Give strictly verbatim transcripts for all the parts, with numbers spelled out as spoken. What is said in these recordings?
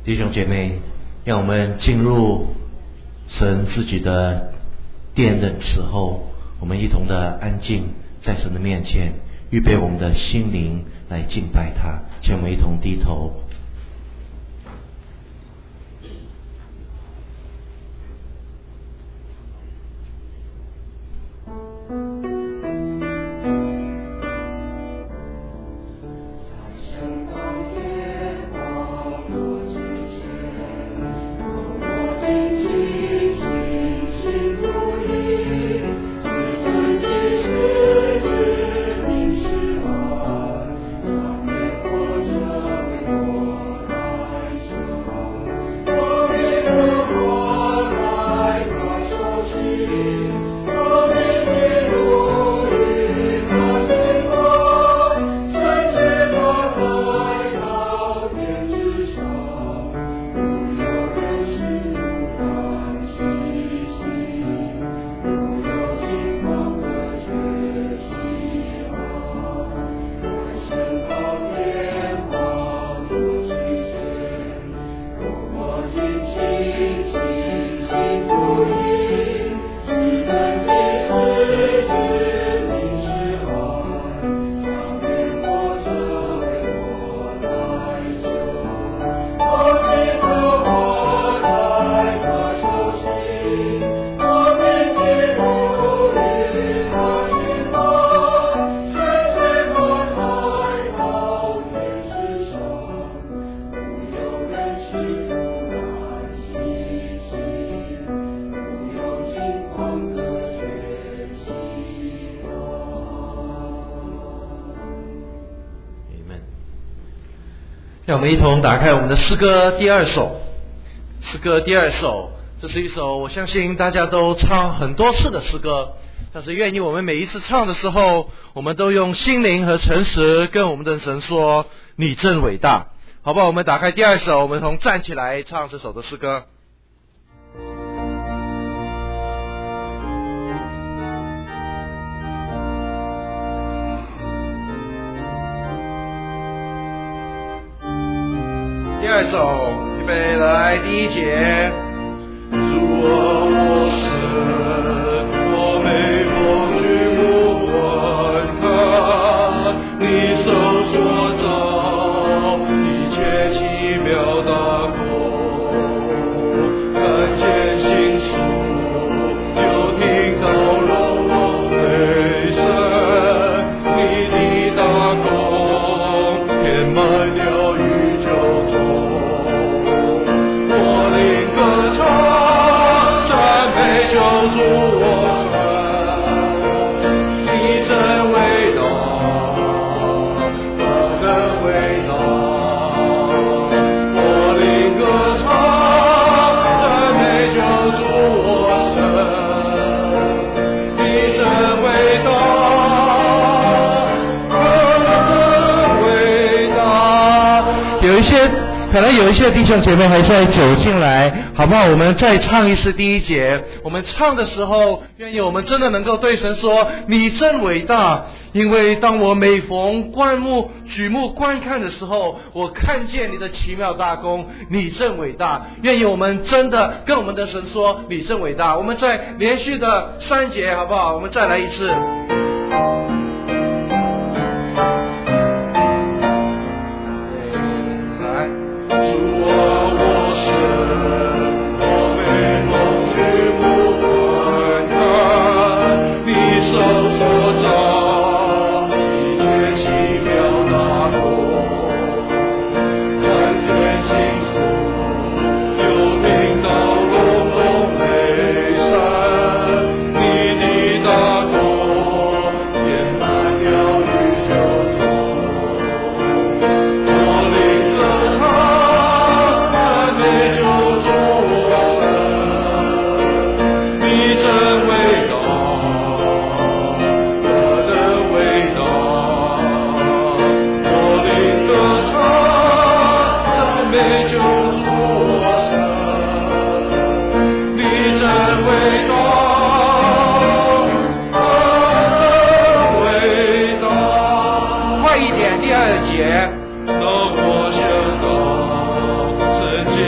弟兄姐妹，让我们进入神自己的殿的时候，我们一同的安静在神的面前，预备我们的心灵来敬拜他。请我们一同低头。让我们一同打开我们的诗歌第二首。诗歌第二首，这是一首我相信大家都唱很多次的诗歌，但是愿意我们每一次唱的时候，我们都用心灵和诚实跟我们的神说，你真伟大。好不好？我们打开第二首，我们同站起来唱这首的诗歌。第二首，预备来，第一节。主啊，我神，我每逢举目观看你手所造一切奇妙大功，看见星宿，又听到隆隆雷声，你的大功填满了宇宙中。有一些可能有一些弟兄姐妹还在走进来，好不好？我们再唱一次第一节。我们唱的时候，愿意我们真的能够对神说，你真伟大。因为当我每逢观目举目观看的时候，我看见你的奇妙大功，你真伟大。愿意我们真的跟我们的神说，你真伟大。我们再连续的三节，好不好？我们再来一次。第二节，当我想到曾经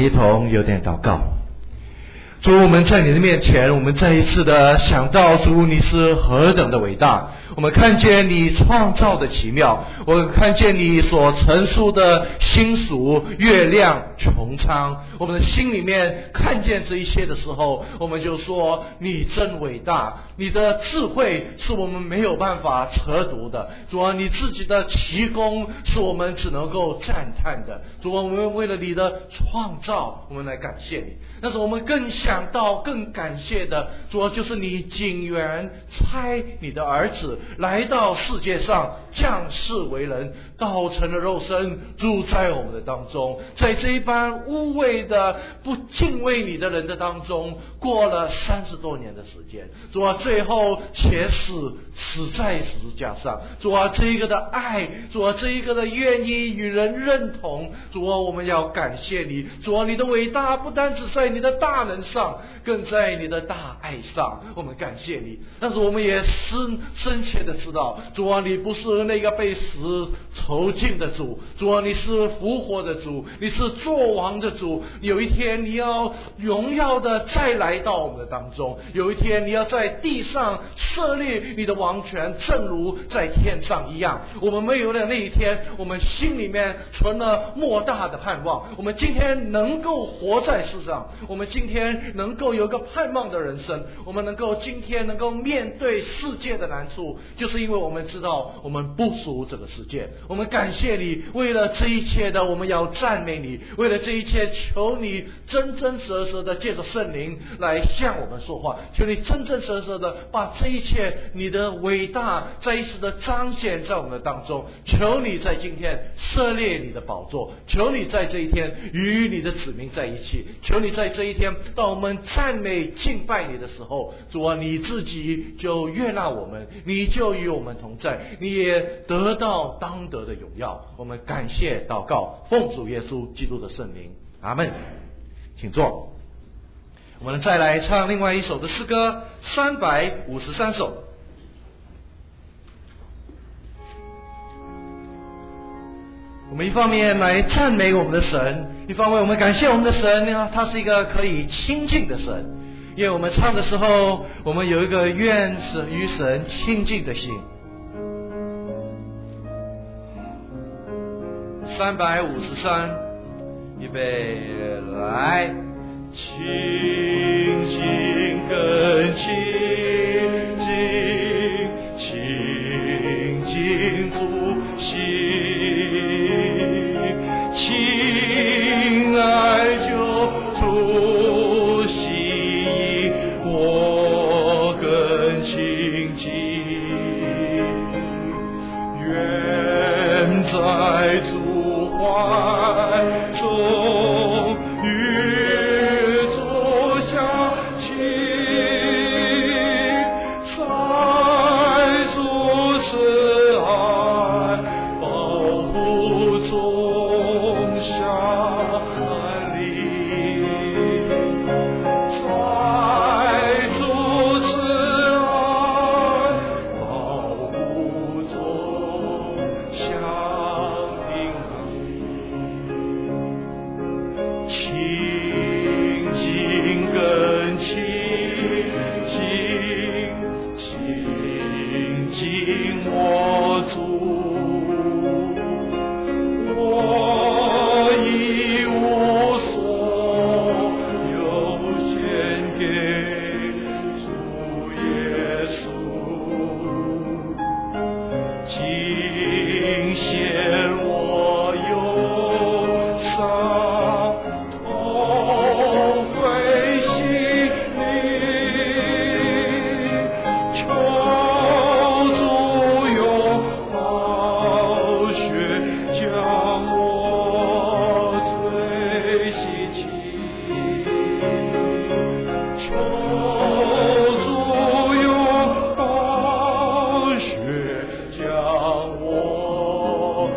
们一同有点祷告。主，我们在你的面前，我们再一次的想到主你是何等的伟大，我们看见你创造的奇妙，我们看见你所陈述的星宿、月亮、穹苍，我们的心里面看见这一些的时候，我们就说你真伟大，你的智慧是我们没有办法测度的，主啊，你自己的奇功是我们只能够赞叹的，主啊，我们为了你的创造，我们来感谢你。但是我们更想到更感谢的，主啊，就是你竟然差你的儿子来到世界上，降世为人，道成了肉身，住在我们的当中，在这一般污秽的不敬畏你的人的当中，过了三十多年的时间，主啊，最后且死死在十字架上，主啊，这一个的爱，主啊，这一个的愿意与人认同，主啊，我们要感谢你，主啊，你的伟大不单只在你的大能上，更在你的大爱上，我们感谢你。但是我们也深深切的知道，主啊，你不是那个被死囚禁的主，主啊，你是复活的主，你是作王的主，有一天你要荣耀的再来到我们的当中，有一天你要在地上设立你的王权，正如在天上一样。我们没有了那一天，我们心里面存了莫大的盼望，我们今天能够活在世上，我们今天能够有个盼望的人生，我们能够今天能够面对世界的难处，就是因为我们知道我们不属这个世界。我们感谢你，为了这一切的我们要赞美你，为了这一切求你真真实实的借着圣灵来向我们说话，求你真真实实的把这一切你的伟大再一次的彰显在我们的当中，求你在今天设立你的宝座，求你在这一天与你的子民在一起，求你在这一天当我们赞美敬拜你的时候，主啊，你自己就悦纳我们，你就与我们同在，你也得到当得的荣耀。我们感谢祷告，奉主耶稣基督的圣名，阿们。请坐。我们再来唱另外一首的诗歌，三百五十三首。我们一方面来赞美我们的神，一方面我们感谢我们的神呢，他是一个可以亲近的神。因为我们唱的时候，我们有一个愿是与神亲近的心。三百五十三，预备来，亲近更亲近，亲近主心，亲爱就主心，我更亲近，愿在主怀中与主相亲，在主慈爱保护中相离，在主慈爱保护中相平安，亲近更亲近，亲近我主，我一无所有献给主耶稣，尽献我忧伤，痛悔心灵，求主用宝血将我罪洗净，求主用宝血将我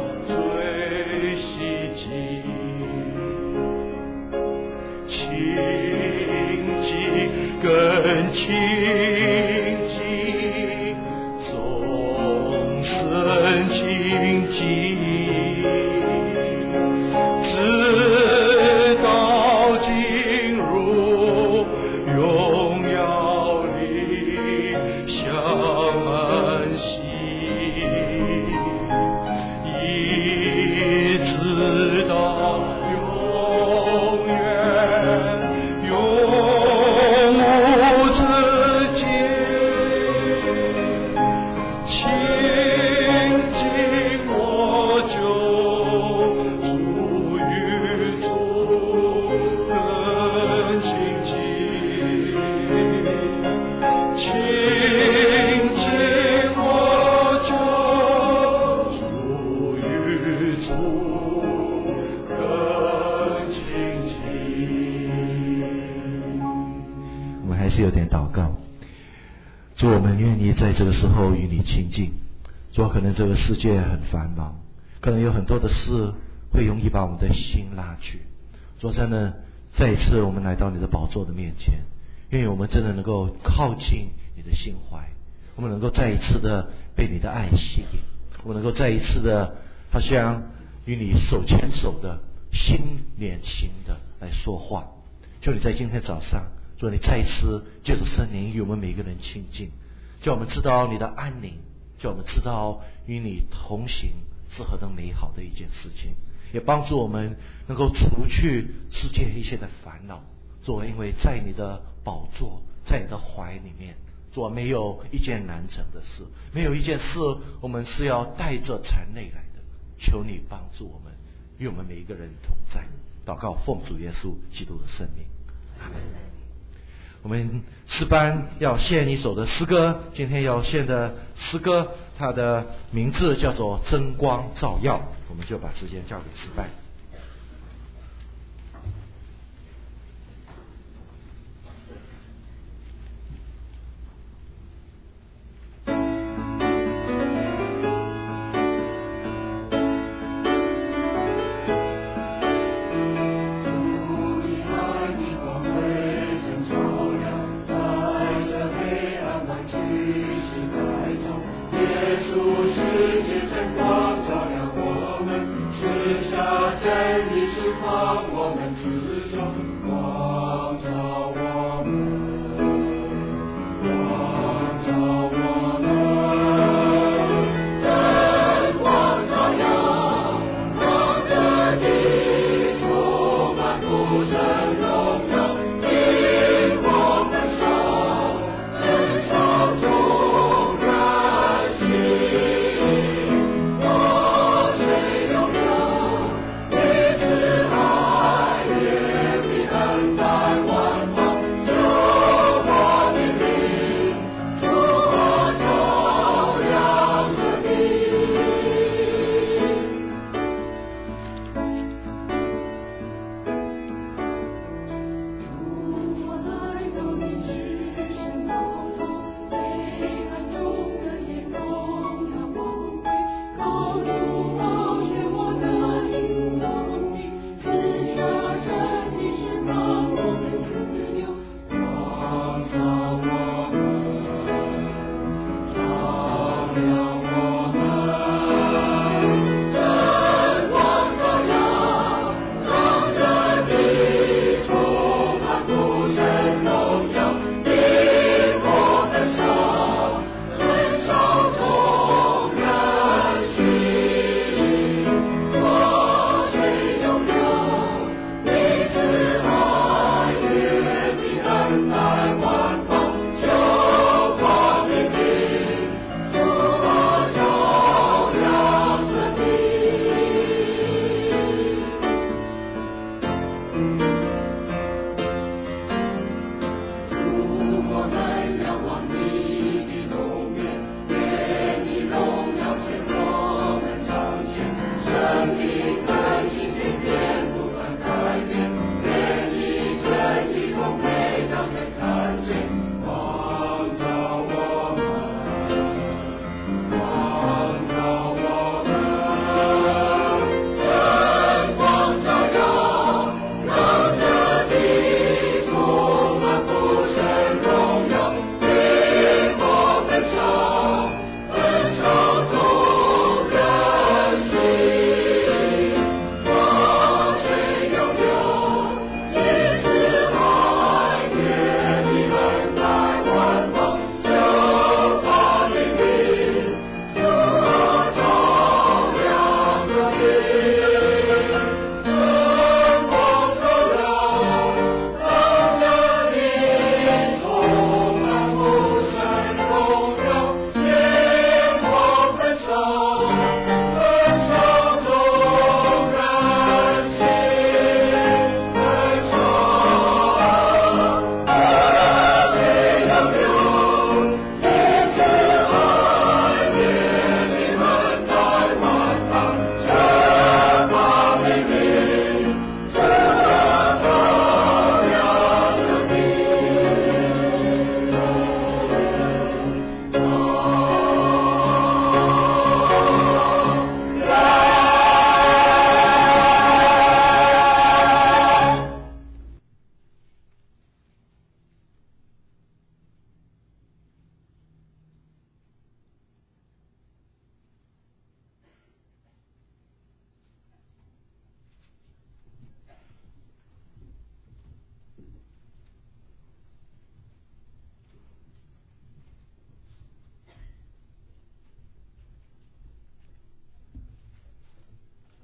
很愿意在这个时候与你亲近。主啊，可能这个世界很繁忙，可能有很多的事会容易把我们的心拉去。主啊，真的再一次我们来到你的宝座的面前，愿意我们真的能够靠近你的心怀，我们能够再一次的被你的爱吸引，我们能够再一次的好像与你手牵手的心连心的来说话。求你在今天早上，主，你再一次借着圣灵与我们每个人亲近，叫我们知道你的安宁，叫我们知道与你同行是何等美好的一件事情，也帮助我们能够除去世界一些的烦恼。主，因为在你的宝座，在你的怀里面，主，没有一件难成的事，没有一件事我们是要带着缠累来的。求你帮助我们，与我们每一个人同在。祷告奉主耶稣基督的圣名，阿门。我们诗班要献一首的诗歌，今天要献的诗歌，它的名字叫做《真光照耀》。我们就把时间交给诗班。 世界真光照亮我们，是下。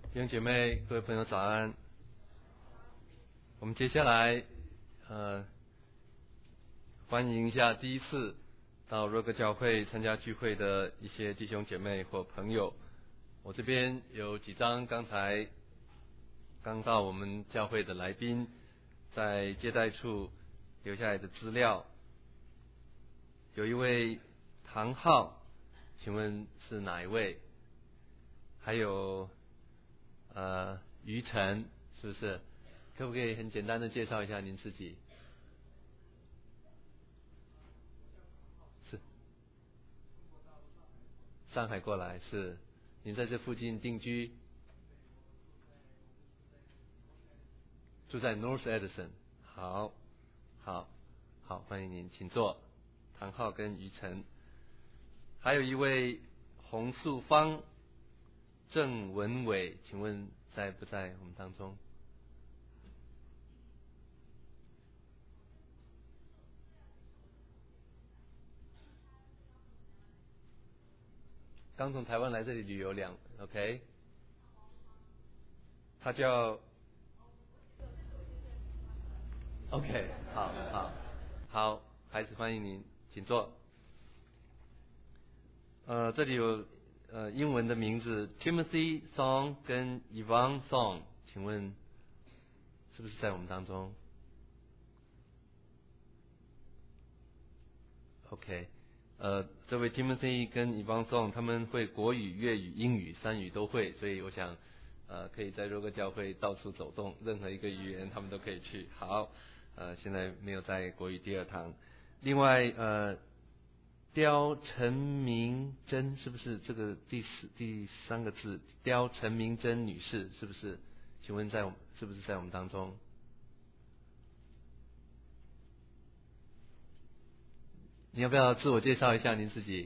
弟兄姐妹，各位朋友早安。我们接下来呃欢迎一下第一次到若歌教会参加聚会的一些弟兄姐妹或朋友。我这边有几张刚才刚到我们教会的来宾在接待处留下来的资料。有一位唐浩，请问是哪一位？还有呃于晨，是不是？可不可以很简单的介绍一下您自己？是上海过来，是您在这附近定居？住在 North Edison。 好好好，欢迎您，请坐。唐浩跟于晨。还有一位洪素芳、郑文伟，请问在不在我们当中？刚从台湾来这里旅游两 OK。 他叫 OK。 好好好，还是欢迎您，请坐。呃，这里有呃英文的名字 Timothy Song 跟 Yvonne Song， 请问是不是在我们当中 ？OK。呃，这位 Timothy 跟 Yvonne Song 他们会国语、粤语、英语三语都会，所以我想呃可以在若歌教会到处走动，任何一个语言他们都可以去。好，呃现在没有在国语第二堂。另外呃刁陈明珍，是不是这个第四第三个字？刁陈明珍女士是不是？请问在我们是不是在我们当中？你要不要自我介绍一下您自己？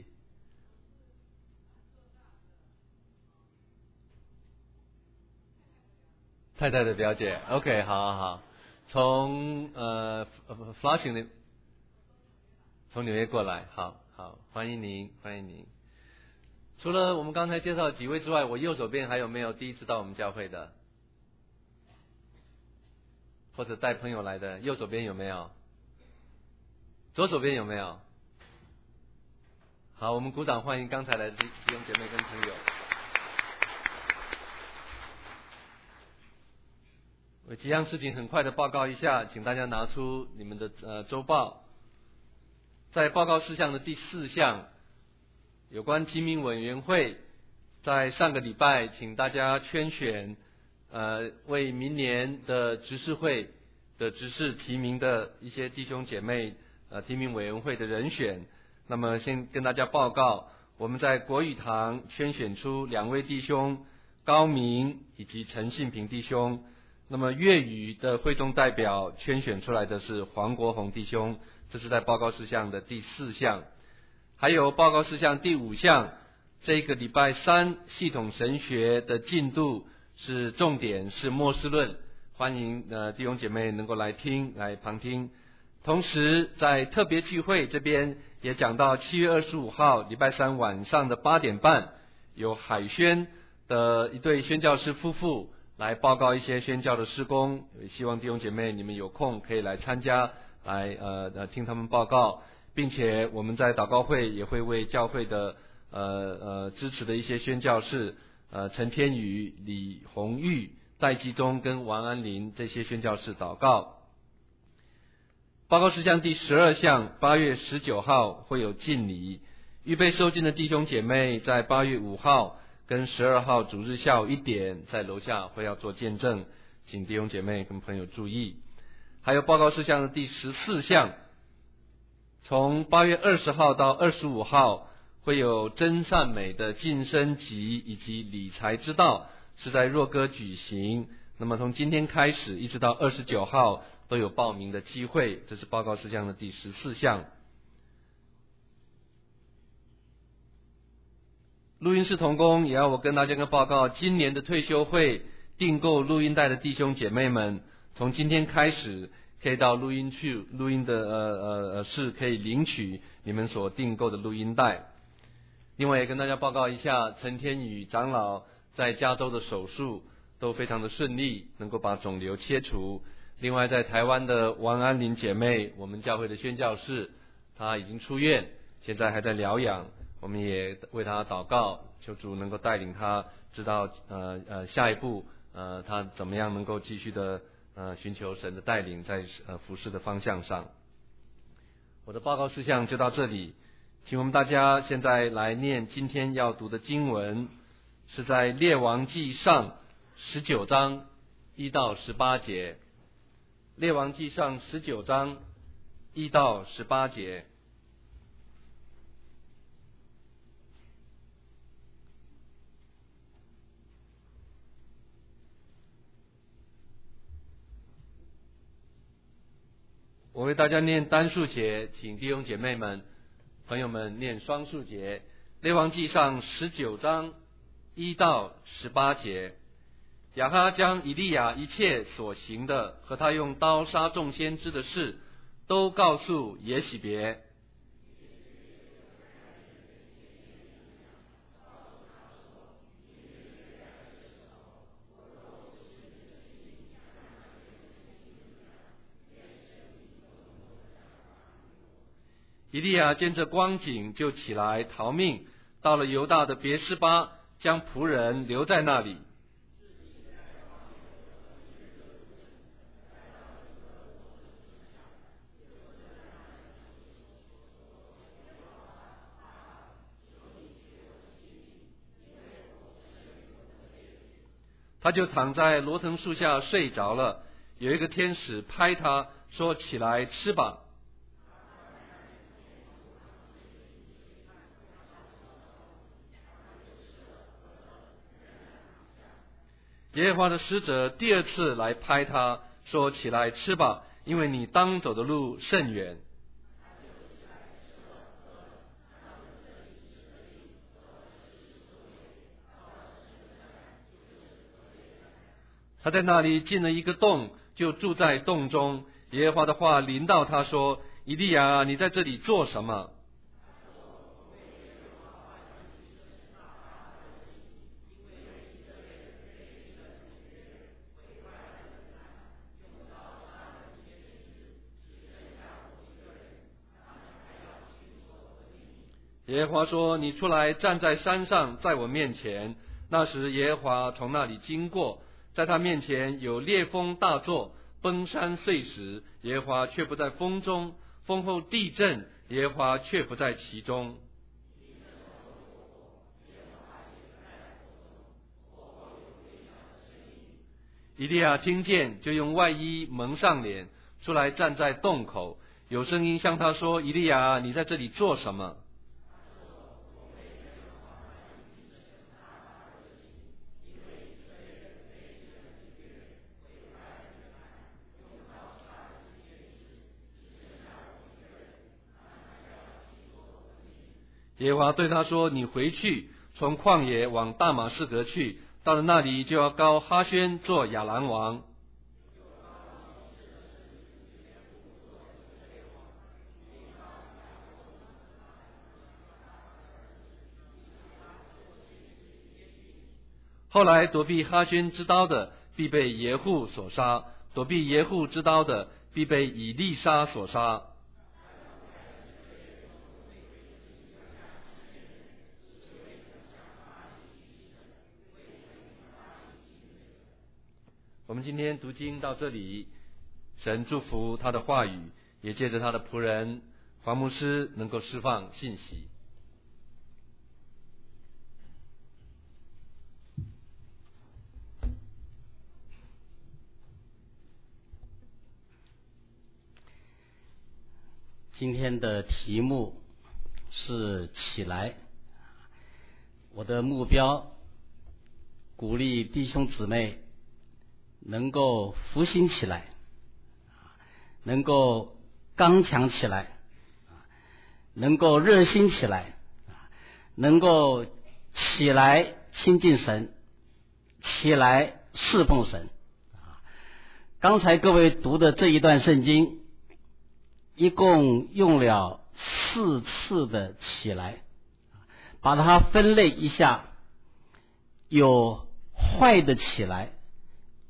太太的表姐 ，OK， 好好好。从呃 Flushing 的，从纽约过来，好好，欢迎您，欢迎您。除了我们刚才介绍几位之外，我右手边还有没有第一次到我们教会的，或者带朋友来的？右手边有没有？左手边有没有？好，我们鼓掌欢迎刚才来的弟兄姐妹跟朋友。我几样事情很快的报告一下，请大家拿出你们的呃周报。在报告事项的第四项，有关提名委员会，在上个礼拜请大家圈选呃为明年的执事会的执事提名的一些弟兄姐妹呃提名委员会的人选。那么先跟大家报告，我们在国语堂圈选出两位弟兄高明以及陈信平弟兄。那么粤语的会众代表圈选出来的是黄国宏弟兄，这是在报告事项的第四项。还有报告事项第五项，这个礼拜三系统神学的进度是重点是末世论，欢迎呃弟兄姐妹能够来听来旁听。同时在特别聚会这边也讲到七月二十五号礼拜三晚上的八点半，有海宣的一对宣教师夫妇来报告一些宣教的事工，希望弟兄姐妹你们有空可以来参加，来呃呃听他们报告，并且我们在祷告会也会为教会的呃呃支持的一些宣教士呃陈天宇、李红玉、戴基忠跟王安林这些宣教士祷告。报告事项第十二项，八月十九号会有敬礼，预备受敬的弟兄姐妹在八月五号跟十二号主日下午一点在楼下会要做见证，请弟兄姐妹跟朋友注意。还有报告事项的第十四项，从八月二十号到二十五号会有真善美的晋升级以及理财之道是在若歌举行，那么从今天开始一直到二十九号都有报名的机会，这是报告事项的第十四项。录音室同工也要我跟大家个报告，今年的退休会订购录音带的弟兄姐妹们，从今天开始可以到录音去录音的呃呃呃室可以领取你们所订购的录音带。另外也跟大家报告一下，陈天宇长老在加州的手术， 都非常的顺利，能够把肿瘤切除。另外在台湾的王安玲姐妹，我们教会的宣教士，她已经出院，现在还在疗养，我们也为她祷告，求主能够带领她知道呃呃下一步呃她怎么样能够继续的呃寻求神的带领，在呃服事的方向上。我的报告事项就到这里，请我们大家现在来念今天要读的经文，是在列王记上十九章一到十八节。列王记上十九章一到十八节。我为大家念单数节，请弟兄姐妹们、朋友们念双数节。列王记上十九章一到十八节。亚哈将以利亚一切所行的和他用刀杀众先知的事，都告诉耶洗别。以利亚见这光景，就起来逃命，到了犹大的别是巴，将仆人留在那里。他就躺在罗藤树下睡着了，有一个天使拍他说：“起来吃吧。”耶和华的使者第二次来拍他说：“起来吃吧，因为你当走的路甚远。”他在那里进了一个洞，就住在洞中。耶和华的话临到他说：“以利亚，你在这里做什么？”耶和华说：“你出来站在山上，在我面前。”那时耶和华从那里经过，在他面前有烈风大作，崩山碎石，耶和华却不在风中；风后地震，耶和华却不在其中。以利亚听见，就用外衣蒙上脸，出来站在洞口。有声音向他说：“以利亚，你在这里做什么？”耶和华对他说：“你回去，从旷野往大马士革去，到了那里就要膏哈宣做亚兰王。”后来躲避哈宣之刀的，必被耶户所杀；躲避耶户之刀的，必被以利沙所杀。我们今天读经到这里，神祝福他的话语，也借着他的仆人黄牧师能够释放信息。 今天的题目是起来，我的目标鼓励弟兄姊妹能够复兴起来，能够刚强起来，能够热心起来，能够起来亲近神，起来侍奉神。刚才各位读的这一段圣经一共用了四次的起来，把它分类一下，有坏的起来，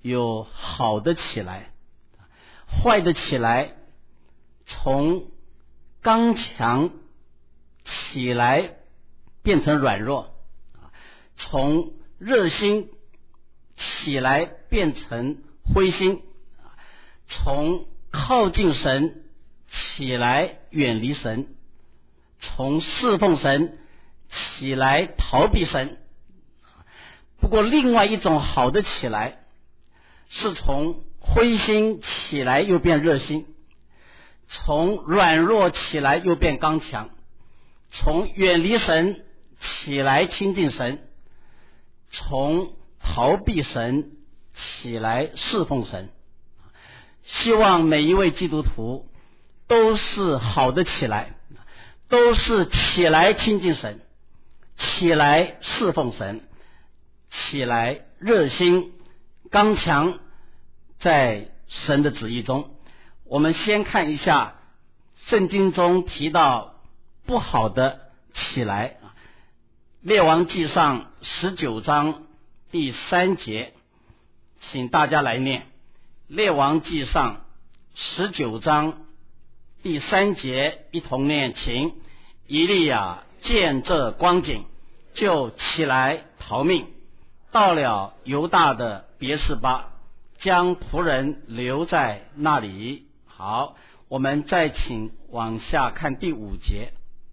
有好的起来，坏的起来，从刚强起来变成软弱，从热心起来变成灰心，从靠近神起来远离神，从侍奉神起来逃避神。不过另外一种好的起来，是从灰心起来又变热心，从软弱起来又变刚强，从远离神起来亲近神，从逃避神起来侍奉神。希望每一位基督徒都是好的起来，都是起来亲近神，起来侍奉神，起来热心刚强在神的旨意中。我们先看一下圣经中提到不好的起来，列王纪上十九章第三节，请大家来念。列王纪上十九章第三节，一同念，请。以利亚见这光景，就起来逃命，到了犹大的别是巴，将仆人留在那里。好，我们再请往下看第五节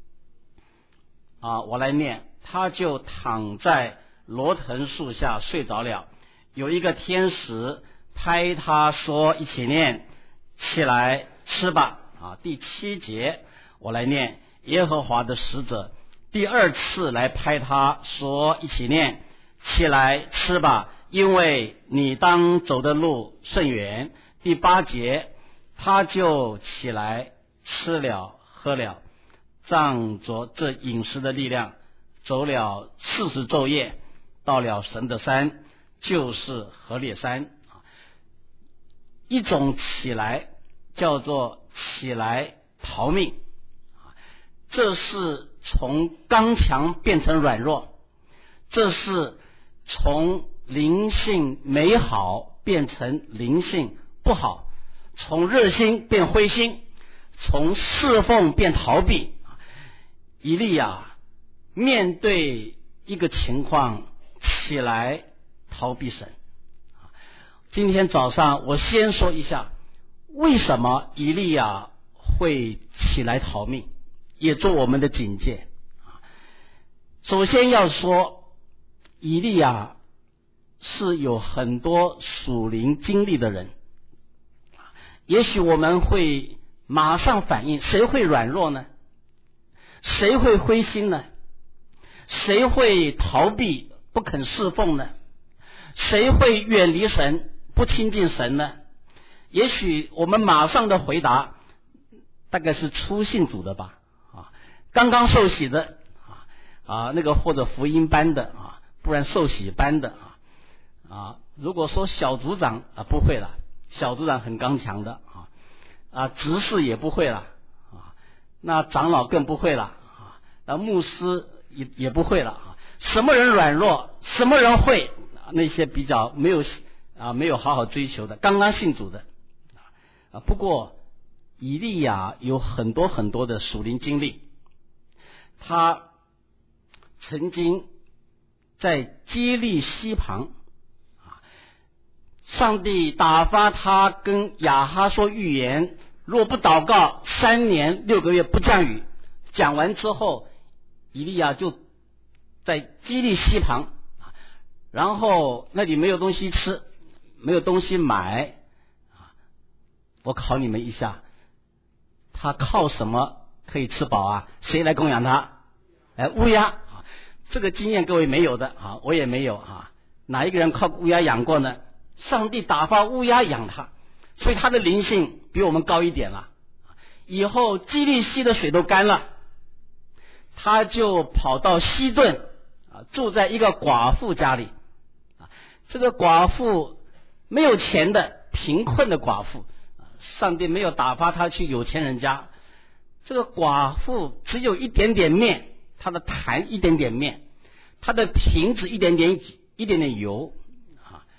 啊，我来念。他就躺在罗藤树下睡着了，有一个天使拍他说，一起念，起来吃吧。啊，第七节我来念。耶和华的使者第二次来拍他说，一起念，起来吃吧，因为你当走的路甚远。第八节他就起来吃了喝了，仗着这饮食的力量，走了四十昼夜，到了神的山，就是何烈山。一种起来叫做起来逃命，这是从刚强变成软弱，这是从灵性美好变成灵性不好，从热心变灰心，从侍奉变逃避。以利亚面对一个情况，起来逃避神。今天早上我先说一下，为什么以利亚会起来逃命，也做我们的警戒。首先要说，以利亚是有很多属灵经历的人。也许我们会马上反应，谁会软弱呢？谁会灰心呢？谁会逃避不肯侍奉呢？谁会远离神不亲近神呢？也许我们马上的回答大概是初信主的吧，啊，刚刚受洗的啊啊，那个或者福音班的啊，不然受洗班的啊啊，如果说小组长啊，不会了，小组长很刚强的啊啊，执事也不会了啊，那长老更不会了啊，那牧师也也不会了啊，什么人软弱，什么人会？那些比较没有啊没有好好追求的，刚刚信主的啊。不过以利亚有很多很多的属灵经历，他曾经在基利溪旁啊，上帝打发他跟亚哈说预言，若不祷告，三年六个月不降雨。讲完之后，以利亚就在基利溪旁。然后那里没有东西吃，没有东西买，我考你们一下，他靠什么可以吃饱啊？谁来供养他？哎，乌鸦。这个经验各位没有的啊，我也没有啊。哪一个人靠乌鸦养过呢？上帝打发乌鸦养他，所以他的灵性比我们高一点了。以后基利溪的水都干了，他就跑到西顿啊，住在一个寡妇家里。这个寡妇没有钱的贫困的寡妇，上帝没有打发他去有钱人家。这个寡妇只有一点点面，她的坛一点点面，她的瓶子一点点一点点油啊。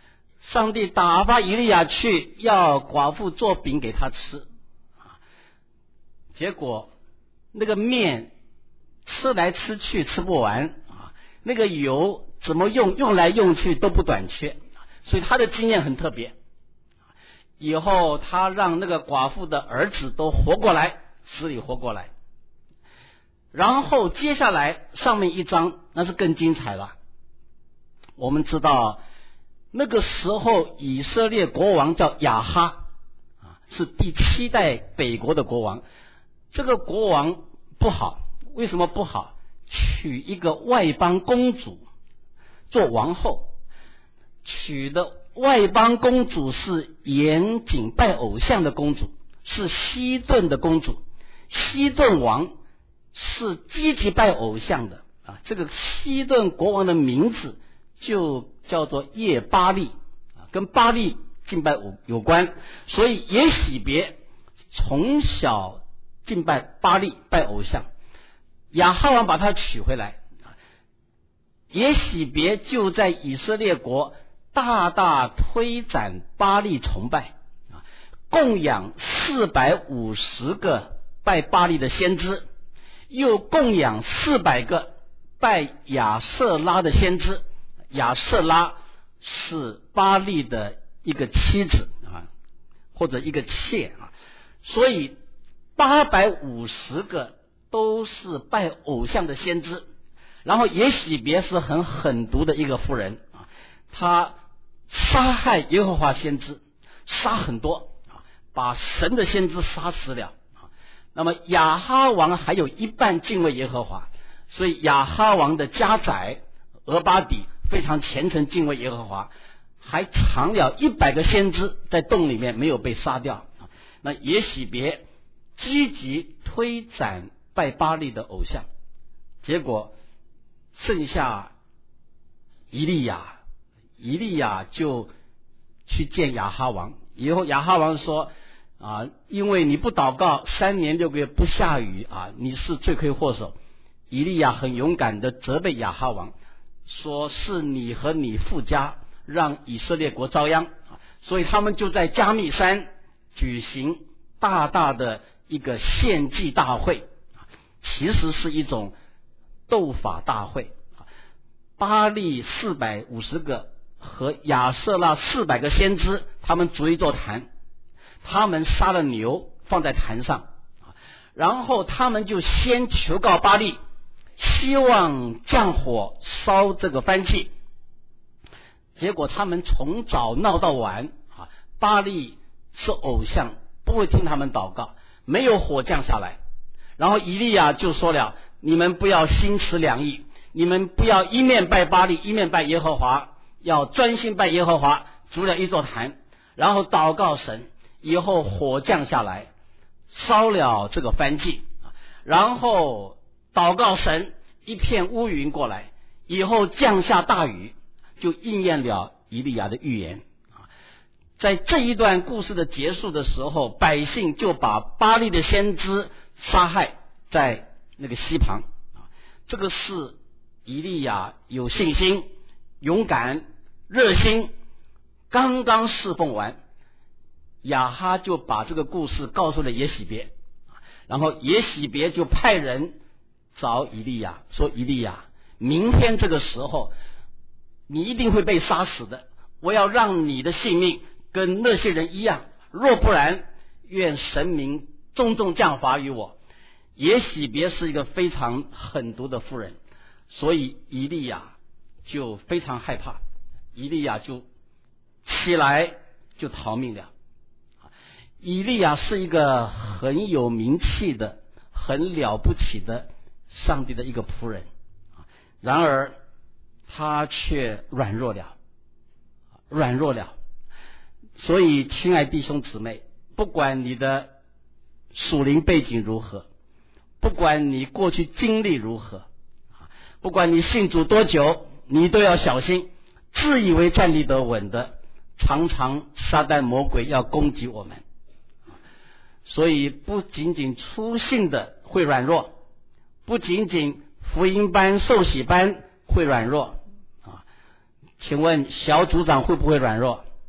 上帝打发以利亚去要寡妇做饼给他吃，结果那个面吃来吃去吃不完啊，那个油怎么用用来用去都不短缺，所以他的经验很特别。以后他让那个寡妇的儿子都活过来，死里活过来。然后接下来上面一章那是更精彩了。我们知道那个时候以色列国王叫亚哈啊，是第七代北国的国王。这个国王不好，为什么不好？娶一个外邦公主做王后，娶的外邦公主是严谨拜偶像的公主，是西顿的公主。西顿王是积极拜偶像的啊，这个西顿国王的名字就叫做叶巴利啊，跟巴利敬拜有关，所以耶洗别从小敬拜巴利拜偶像。亚哈王把他娶回来，耶洗别就在以色列国大大推展巴利崇拜啊，供养四百五十个拜巴利的先知，又供养四百个拜亚瑟拉的先知。亚瑟拉是巴利的一个妻子啊，或者一个妾啊，所以八百五十个都是拜偶像的先知。然后耶洗别是很狠毒的一个妇人啊，他杀害耶和华先知，杀很多啊，把神的先知杀死了啊。那么亚哈王还有一半敬畏耶和华，所以亚哈王的家宰俄巴底非常虔诚敬畏耶和华，还藏了一百个先知在洞里面没有被杀掉。那耶洗别积极推展拜巴利的偶像，结果剩下以利亚，以利亚就去见亚哈王。以后亚哈王说啊，因为你不祷告，三年六个月不下雨啊，你是罪魁祸首。以利亚很勇敢的责备亚哈王，说是你和你父家让以色列国遭殃，所以他们就在加密山举行大大的一个献祭大会，其实是一种斗法大会。巴利四百五十个和亚瑟拉四百个先知，他们筑一座坛，他们杀了牛放在坛上，然后他们就先求告巴利，希望降火烧这个燔祭。结果他们从早闹到晚啊，巴利是偶像，不会听他们祷告，没有火降下来。然后以利亚就说了，你们不要心持两意，你们不要一面拜巴利一面拜耶和华，要专心拜耶和华，筑了一座坛，然后祷告神，以后火降下来烧了这个燔祭，然后祷告神，一片乌云过来，以后降下大雨，就应验了以利亚的预言。在这一段故事的结束的时候，百姓就把巴利的先知杀害在那个溪旁。这个是以利亚有信心、勇敢、热心，刚刚侍奉完，亚哈就把这个故事告诉了耶洗别，然后耶洗别就派人找以利亚，说以利亚，明天这个时候你一定会被杀死的，我要让你的性命跟那些人一样，若不然，愿神明重重降罚于我。耶洗别是一个非常狠毒的妇人，所以以利亚就非常害怕，以利亚就起来就逃命了。以利亚是一个很有名气的、很了不起的上帝的一个仆人，然而他却软弱了，软弱了。所以亲爱弟兄姊妹，不管你的属灵背景如何，不管你过去经历如何，不管你信主多久，你都要小心，自以为站立得稳的，常常撒旦魔鬼要攻击我们。所以不仅仅初信的会软弱，不仅仅福音班受洗班会软弱啊，请问小组长会不会软弱？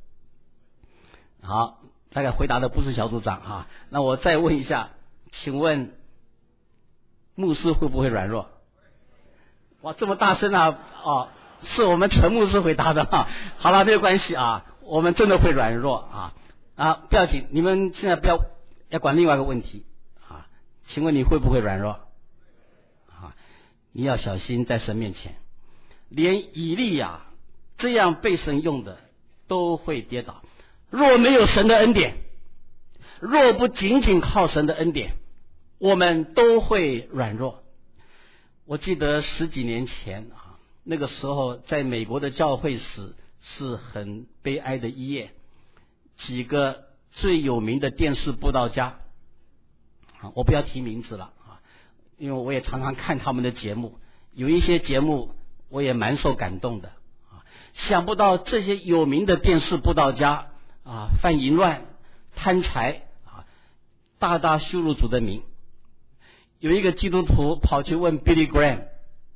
好，大概回答的不是小组长啊。那我再问一下，请问牧师会不会软弱？哇，这么大声啊！哦，是我们陈牧师回答的哈。好了，没有关系啊，我们真的会软弱啊啊，不要紧，你们现在不要要管另外一个问题啊，请问你会不会软弱？啊，你要小心在神面前，连以利亚这样被神用的都会跌倒。若没有神的恩典，若不仅仅靠神的恩典，我们都会软弱。我记得十几年前啊，那个时候在美国的教会史是很悲哀的一页，几个最有名的电视布道家啊，我不要提名字了啊，因为我也常常看他们的节目，有一些节目我也蛮受感动的啊。想不到这些有名的电视布道家啊，犯淫乱、贪财啊，大大羞辱主的名。有一个基督徒跑去问 Billy Graham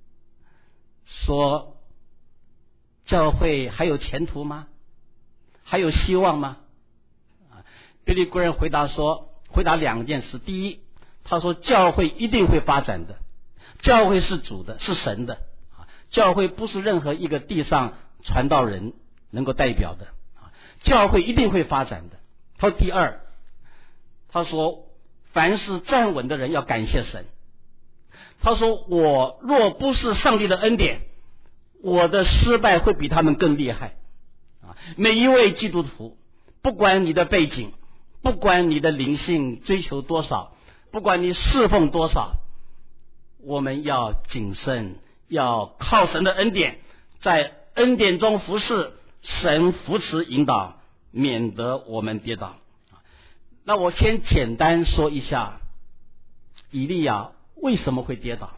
说，教会还有前途吗？还有希望吗？啊 Billy Graham 回答说，回答两件事。第一，他说教会一定会发展的，教会是主的，是神的啊，教会不是任何一个地上传道人能够代表的啊，教会一定会发展的。他说第二，他说凡是站稳的人要感谢神。他说我若不是上帝的恩典，我的失败会比他们更厉害啊！每一位基督徒，不管你的背景，不管你的灵性追求多少，不管你侍奉多少，我们要谨慎，要靠神的恩典，在恩典中服侍，神扶持引导，免得我们跌倒。那我先简单说一下以利亚为什么会跌倒。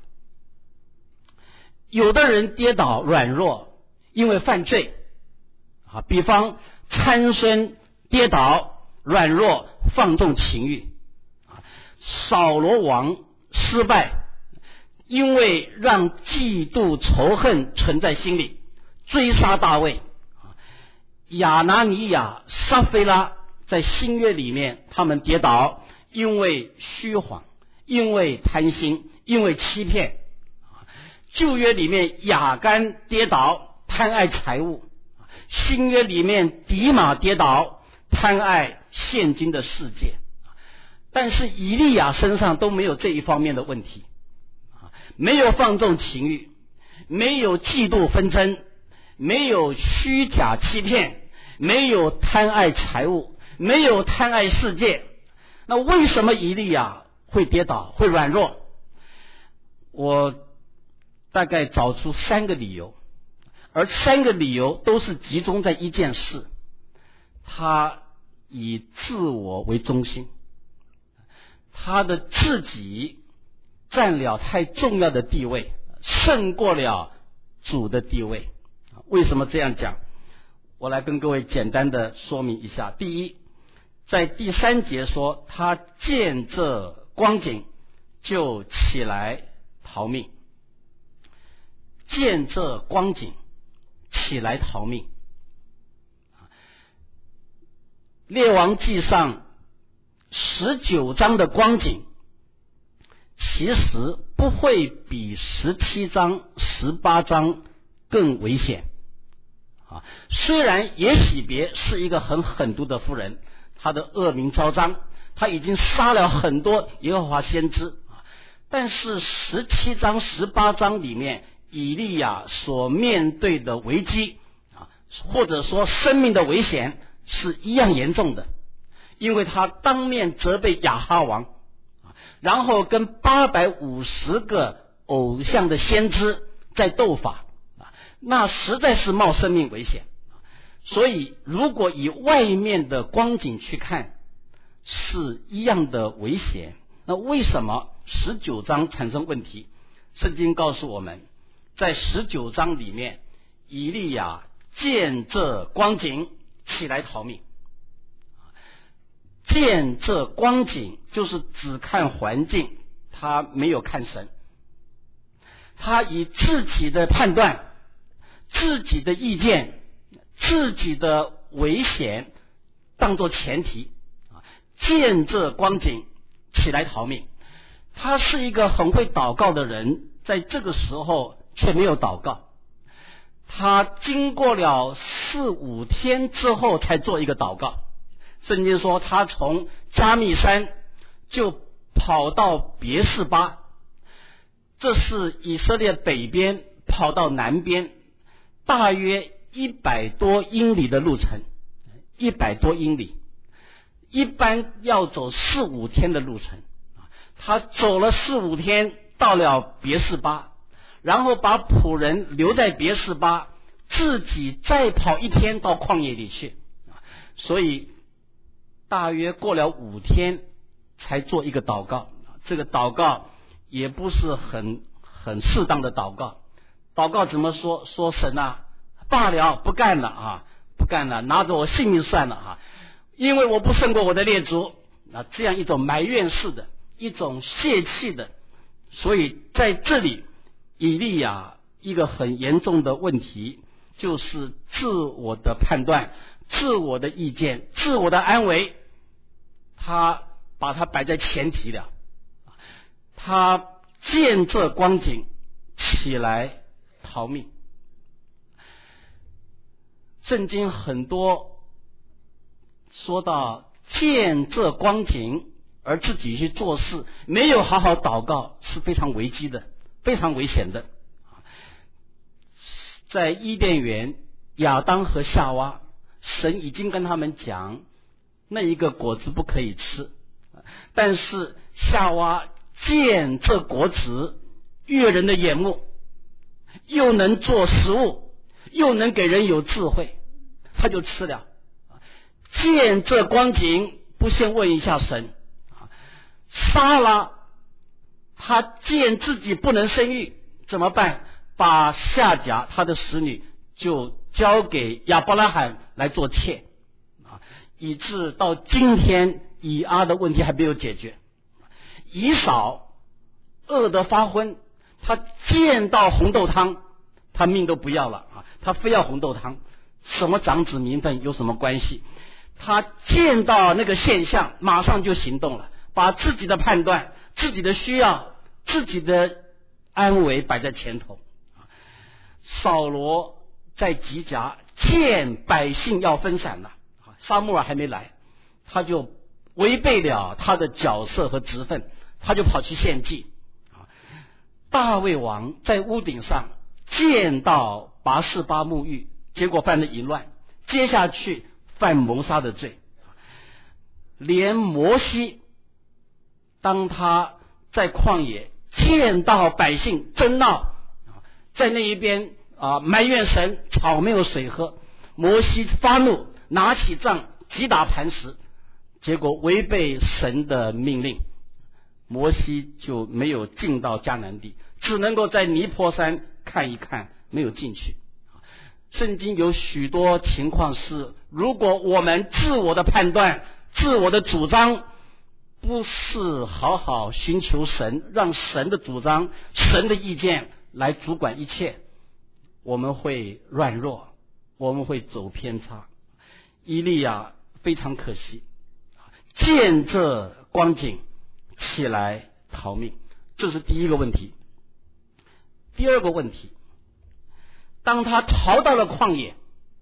有的人跌倒软弱，因为犯罪啊，比方参孙跌倒软弱，放纵情欲啊；扫罗王失败，因为让嫉妒仇恨存在心里，追杀大卫啊；亚拿尼亚、撒非拉在新约里面，他们跌倒，因为虚谎，因为贪心，因为欺骗。旧约里面亚干跌倒，贪爱财物；新约里面迪马跌倒，贪爱现今的世界。但是以利亚身上都没有这一方面的问题，没有放纵情欲，没有嫉妒纷争，没有虚假欺骗，没有贪爱财物，没有贪爱世界。那为什么以利亚会跌倒，会软弱？我大概找出三个理由，而三个理由都是集中在一件事，他以自我为中心，他的自己占了太重要的地位，胜过了主的地位。为什么这样讲？我来跟各位简单的说明一下。第一，在第三节说他见这光景就起来逃命，见这光景起来逃命。列王纪上十九章的光景其实不会比十七章十八章更危险啊。虽然耶洗别是一个很狠毒的妇人，她的恶名昭彰，她已经杀了很多耶和华先知，但是十七章十八章里面以利亚所面对的危机啊，或者说生命的危险是一样严重的，因为他当面责备亚哈王，然后跟八百五十个偶像的先知在斗法，那实在是冒生命危险。所以如果以外面的光景去看是一样的危险，那为什么十九章产生问题？圣经告诉我们，在十九章里面，以利亚见这光景起来逃命。见这光景就是只看环境，他没有看神，他以自己的判断、自己的意见、自己的危险当作前提啊，见这光景，起来逃命。他是一个很会祷告的人，在这个时候却没有祷告。他经过了四五天之后才做一个祷告。圣经说他从加密山就跑到别是巴，这是以色列北边跑到南边，大约一百多英里的路程，一百多英里，一般要走四五天的路程。他走了四五天，到了别是巴，然后把仆人留在别是巴，自己再跑一天到旷野里去，所以大约过了五天才做一个祷告。这个祷告也不是很很适当的祷告。祷告怎么说？说神啊，罢了，不干了啊，不干了，拿着我性命算了啊，因为我不胜过我的列祖。那这样一种埋怨式的，一种泄气的。所以在这里以利亚一个很严重的问题，就是自我的判断、自我的意见、自我的安危，他把它摆在前提了。他见这光景，起来逃命。圣经很多说到见这光景而自己去做事，没有好好祷告，是非常危机的，非常危险的。在伊甸园，亚当和夏娃，神已经跟他们讲那一个果子不可以吃，但是夏娃见这果子悦人的眼目，又能做食物，又能给人有智慧，他就吃了。见这光景，不先问一下神。撒拉他见自己不能生育，怎么办？把夏甲他的使女就交给亚伯拉罕来做妾，以致到今天以阿的问题还没有解决。以扫饿得发昏，他见到红豆汤，他命都不要了啊，他非要红豆汤，什么长子名分有什么关系？他见到那个现象，马上就行动了，把自己的判断、自己的需要、自己的安危摆在前头。扫罗在吉甲见百姓要分散了，撒母耳还没来，他就违背了他的角色和职分，他就跑去献祭。大卫王在屋顶上见到拔示巴沐浴，结果犯了淫乱，接下去犯谋杀的罪。连摩西当他在旷野见到百姓争闹，在那一边啊埋怨神草没有水喝，摩西发怒，拿起杖击打磐石，结果违背神的命令，摩西就没有进到迦南地，只能够在尼泊山看一看，没有进去。圣经有许多情况是，如果我们自我的判断、自我的主张不是好好寻求神，让神的主张、神的意见来主管一切，我们会软弱，我们会走偏差。以利亚非常可惜，见这光景起来逃命，这是第一个问题。第二个问题，当他逃到了旷野，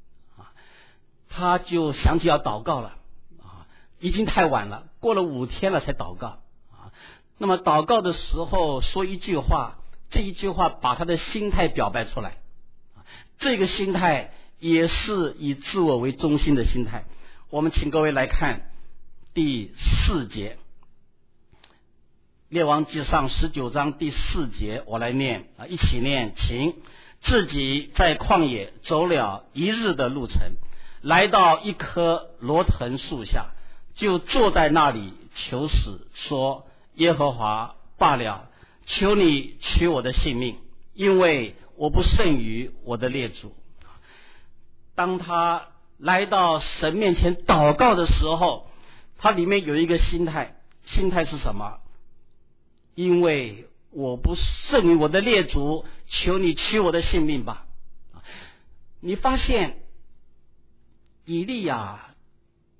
他就想起要祷告了，已经太晚了，过了五天了才祷告。那么祷告的时候说一句话，这一句话把他的心态表白出来，这个心态也是以自我为中心的心态。我们请各位来看第四节，列王纪上十九章第四节，我来念啊，一起念，请。自己在旷野走了一日的路程，来到一棵罗藤树下，就坐在那里求死，说：耶和华，罢了，求你取我的性命，因为我不胜于我的列祖。当他来到神面前祷告的时候，他里面有一个心态，心态是什么？因为我不胜于我的列祖，求你取我的性命吧。你发现以利亚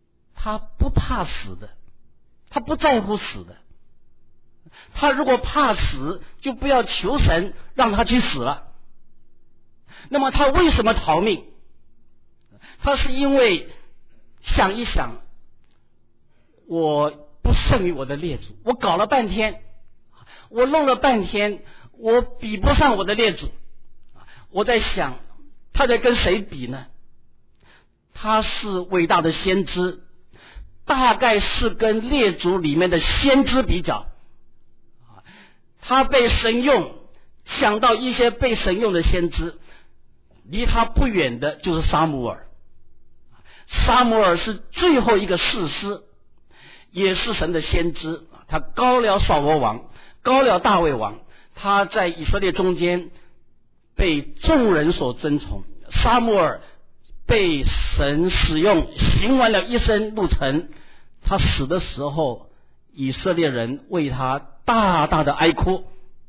他不怕死的，他不在乎死的。他如果怕死，就不要求神让他去死了。那么他为什么逃命？他是因为想一想，我不胜于我的列祖，我搞了半天，我弄了半天，我比不上我的列祖。我在想，他在跟谁比呢？他是伟大的先知，大概是跟列祖里面的先知比较。他被神用，想到一些被神用的先知，离他不远的就是撒母耳。撒母耳是最后一个士师，也是神的先知。他高了扫罗王，高了大卫王，他在以色列中间被众人所尊崇。撒母耳被神使用，行完了一生路程，他死的时候，以色列人为他大大的哀哭。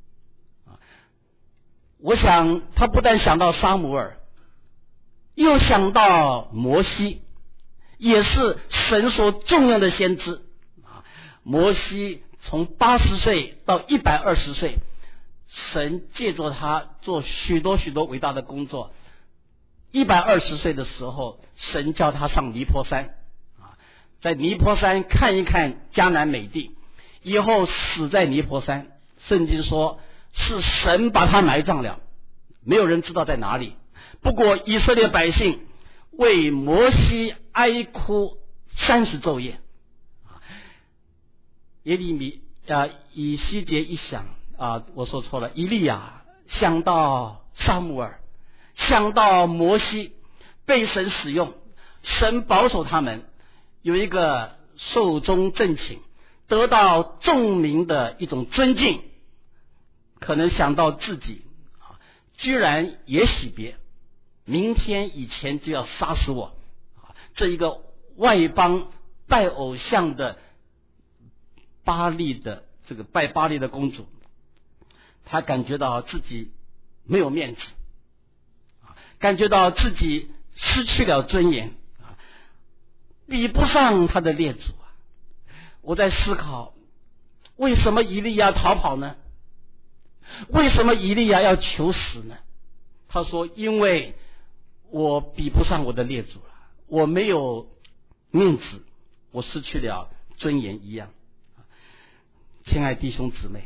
我想他不但想到撒母耳，又想到摩西，也是神所重用的先知。摩西从八十岁到一百二十岁，神借着他做许多许多伟大的工作。一百二十岁的时候，神叫他上尼泊山，在尼泊山看一看迦南美地，以后死在尼泊山。圣经说是神把他埋葬了，没有人知道在哪里。不过以色列百姓为摩西哀哭三十昼夜。耶利米啊，以西结一想啊，我说错了，以利亚想到撒母耳，想到摩西被神使用，神保守他们有一个寿终正寝，得到众民的一种尊敬，可能想到自己居然也喜别，明天以前就要杀死我。这一个外邦拜偶像的巴利的这个拜巴利的公主，她感觉到自己没有面子，感觉到自己失去了尊严，比不上他的列祖啊！我在思考，为什么以利亚逃跑呢？为什么以利亚要求死呢？他说：因为我比不上我的列祖了，我没有面子，我失去了尊严一样。亲爱弟兄姊妹，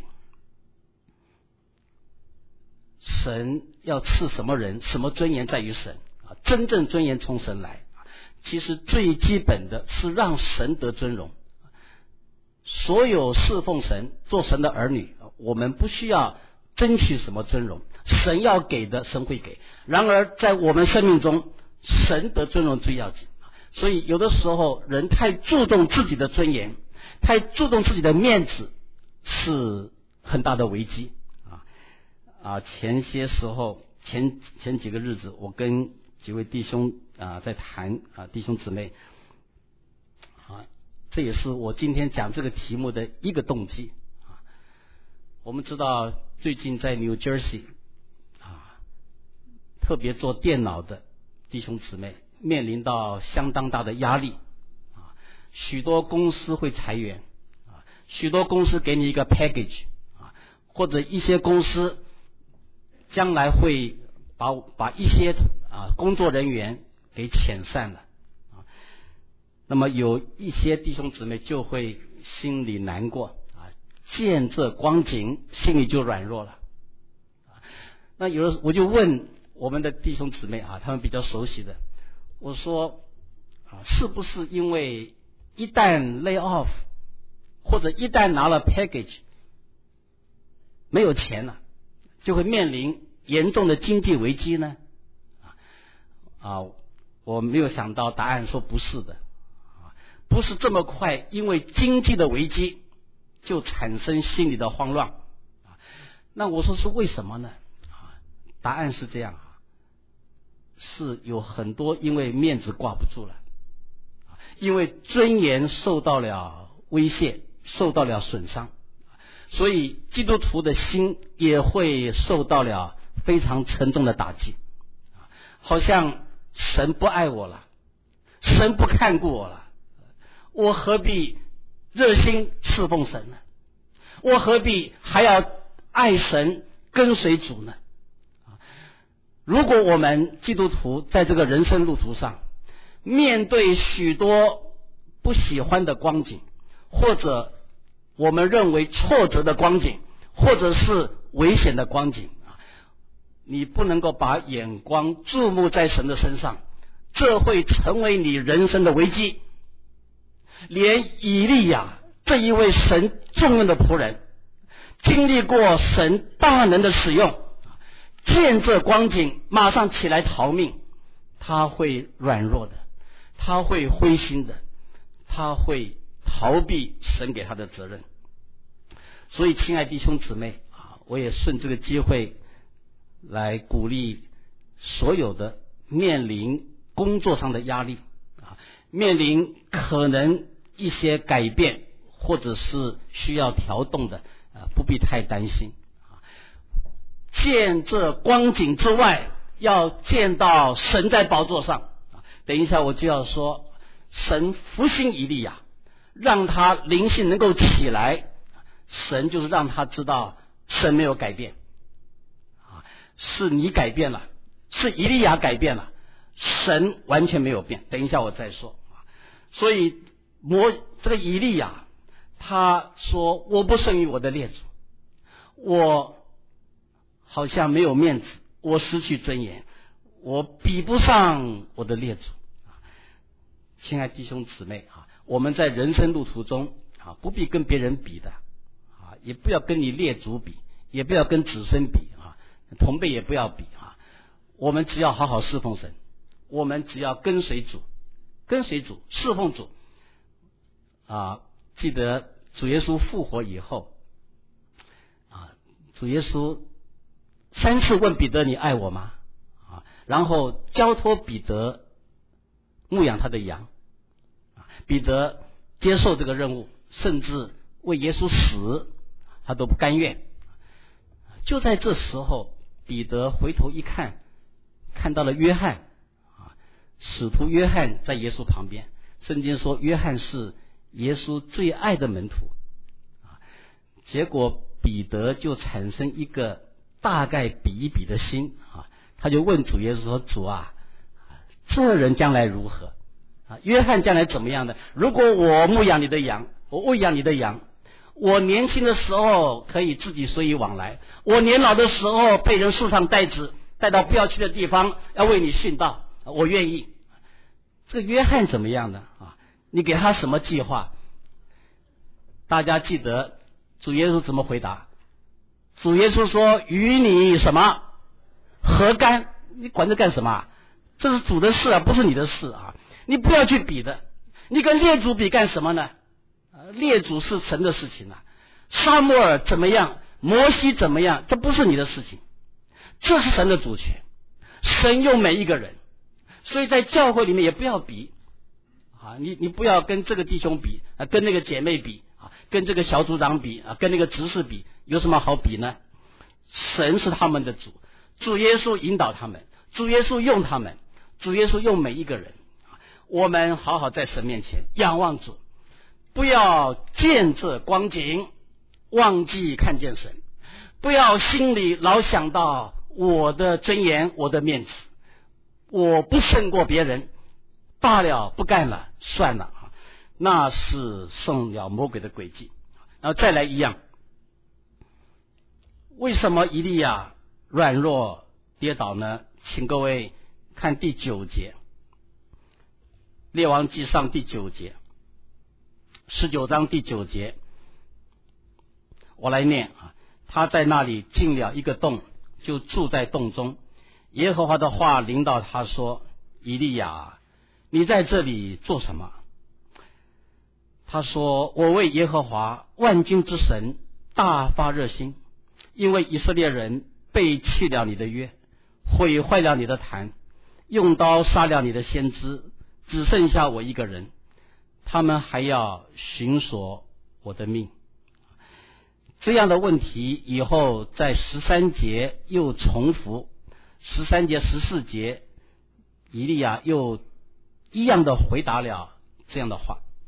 神要赐什么人，什么尊严在于神啊！真正尊严从神来。其实最基本的是让神得尊荣。所有侍奉神、做神的儿女，我们不需要争取什么尊荣，神要给的神会给。然而在我们生命中，神得尊荣最要紧。所以有的时候人太注重自己的尊严，太注重自己的面子，是很大的危机啊！啊，前些时候，前前几个日子，我跟几位弟兄啊在谈啊，弟兄姊妹啊，这也是我今天讲这个题目的一个动机啊。我们知道最近在 New Jersey 啊，特别做电脑的弟兄姊妹面临到相当大的压力啊，许多公司会裁员。许多公司给你一个 package 啊，或者一些公司将来会把把一些啊工作人员给遣散了啊。那么有一些弟兄姊妹就会心里难过啊，见这光景心里就软弱了。那有的我就问我们的弟兄姊妹啊，他们比较熟悉的，我说啊，是不是因为一旦 lay off，或者一旦拿了 package 没有钱了，就会面临严重的经济危机呢？啊，我没有想到答案说不是的，不是这么快，因为经济的危机就产生心理的慌乱。那我说是为什么呢？答案是这样，是有很多因为面子挂不住了，因为尊严受到了威胁，受到了损伤，所以基督徒的心也会受到了非常沉重的打击，好像神不爱我了，神不看顾我了， 我何必热心侍奉神呢？我何必还要爱神跟随主呢？如果我们基督徒在这个人生路途上面对许多不喜欢的光景，或者我们认为挫折的光景，或者是危险的光景，你不能够把眼光注目在神的身上，这会成为你人生的危机。连以利亚这一位神重用的仆人，经历过神大能的使用，见这光景马上起来逃命，他会软弱的，他会灰心的，他会逃避神给他的责任。所以亲爱弟兄姊妹啊，我也顺这个机会来鼓励所有的面临工作上的压力啊，面临可能一些改变或者是需要调动的啊，不必太担心。见这光景之外，要见到神在宝座上。等一下我就要说，神复兴以利亚，让他灵性能够起来，神就是让他知道神没有改变，是你改变了，是以利亚改变了，神完全没有变。等一下我再说。所以摩这个以利亚他说，我不胜于我的列祖，我好像没有面子，我失去尊严，我比不上我的列祖。亲爱弟兄姊妹啊，我们在人生路途中啊，不必跟别人比的啊，也不要跟你列祖比，也不要跟子孙比啊，同辈也不要比啊。我们只要好好侍奉神，我们只要跟随主，跟随主，侍奉主啊。记得主耶稣复活以后啊，主耶稣三次问彼得，你爱我吗？啊，然后交托彼得牧养他的羊，彼得接受这个任务，甚至为耶稣死他都不甘愿。就在这时候，彼得回头一看，看到了约翰啊，使徒约翰在耶稣旁边。圣经说约翰是耶稣最爱的门徒啊，结果彼得就产生一个大概比一比的心啊，他就问主耶稣说，主啊，这人将来如何啊？约翰将来怎么样呢？如果我牧养你的羊，我喂养你的羊，我年轻的时候可以自己随意往来，我年老的时候被人树上带子带到不要去的地方，要为你殉道，我愿意。这个约翰怎么样呢？啊，你给他什么计划？大家记得主耶稣怎么回答？主耶稣说，与你什么何干？你管这干什么？这是主的事啊，不是你的事啊！你不要去比的，你跟列祖比干什么呢？列祖是神的事情啊，撒母耳怎么样，摩西怎么样，这不是你的事情，这是神的主权，神用每一个人，所以在教会里面也不要比啊，你你不要跟这个弟兄比啊，跟那个姐妹比啊，跟这个小组长比啊，跟那个执事比，有什么好比呢？神是他们的主，主耶稣引导他们，主耶稣用他们，主耶稣用每一个人。我们好好在神面前仰望主，不要见这光景忘记看见神，不要心里老想到我的尊严，我的面子，我不胜过别人，罢了，不干了，算了，那是中了魔鬼的诡计。然后再来一样，为什么以利亚软弱跌倒呢？请各位看第九节，列王纪上第九节，十九章第九节，我来念啊。他在那里进了一个洞，就住在洞中。耶和华的话临到他说，以利亚，你在这里做什么？他说，我为耶和华万军之神大发热心，因为以色列人背弃了你的约，毁坏了你的坛，用刀杀了你的先知，只剩下我一个人，他们还要寻索我的命。这样的问题以后在十三节又重复，十三节十四节以利亚又一样的回答了这样的话。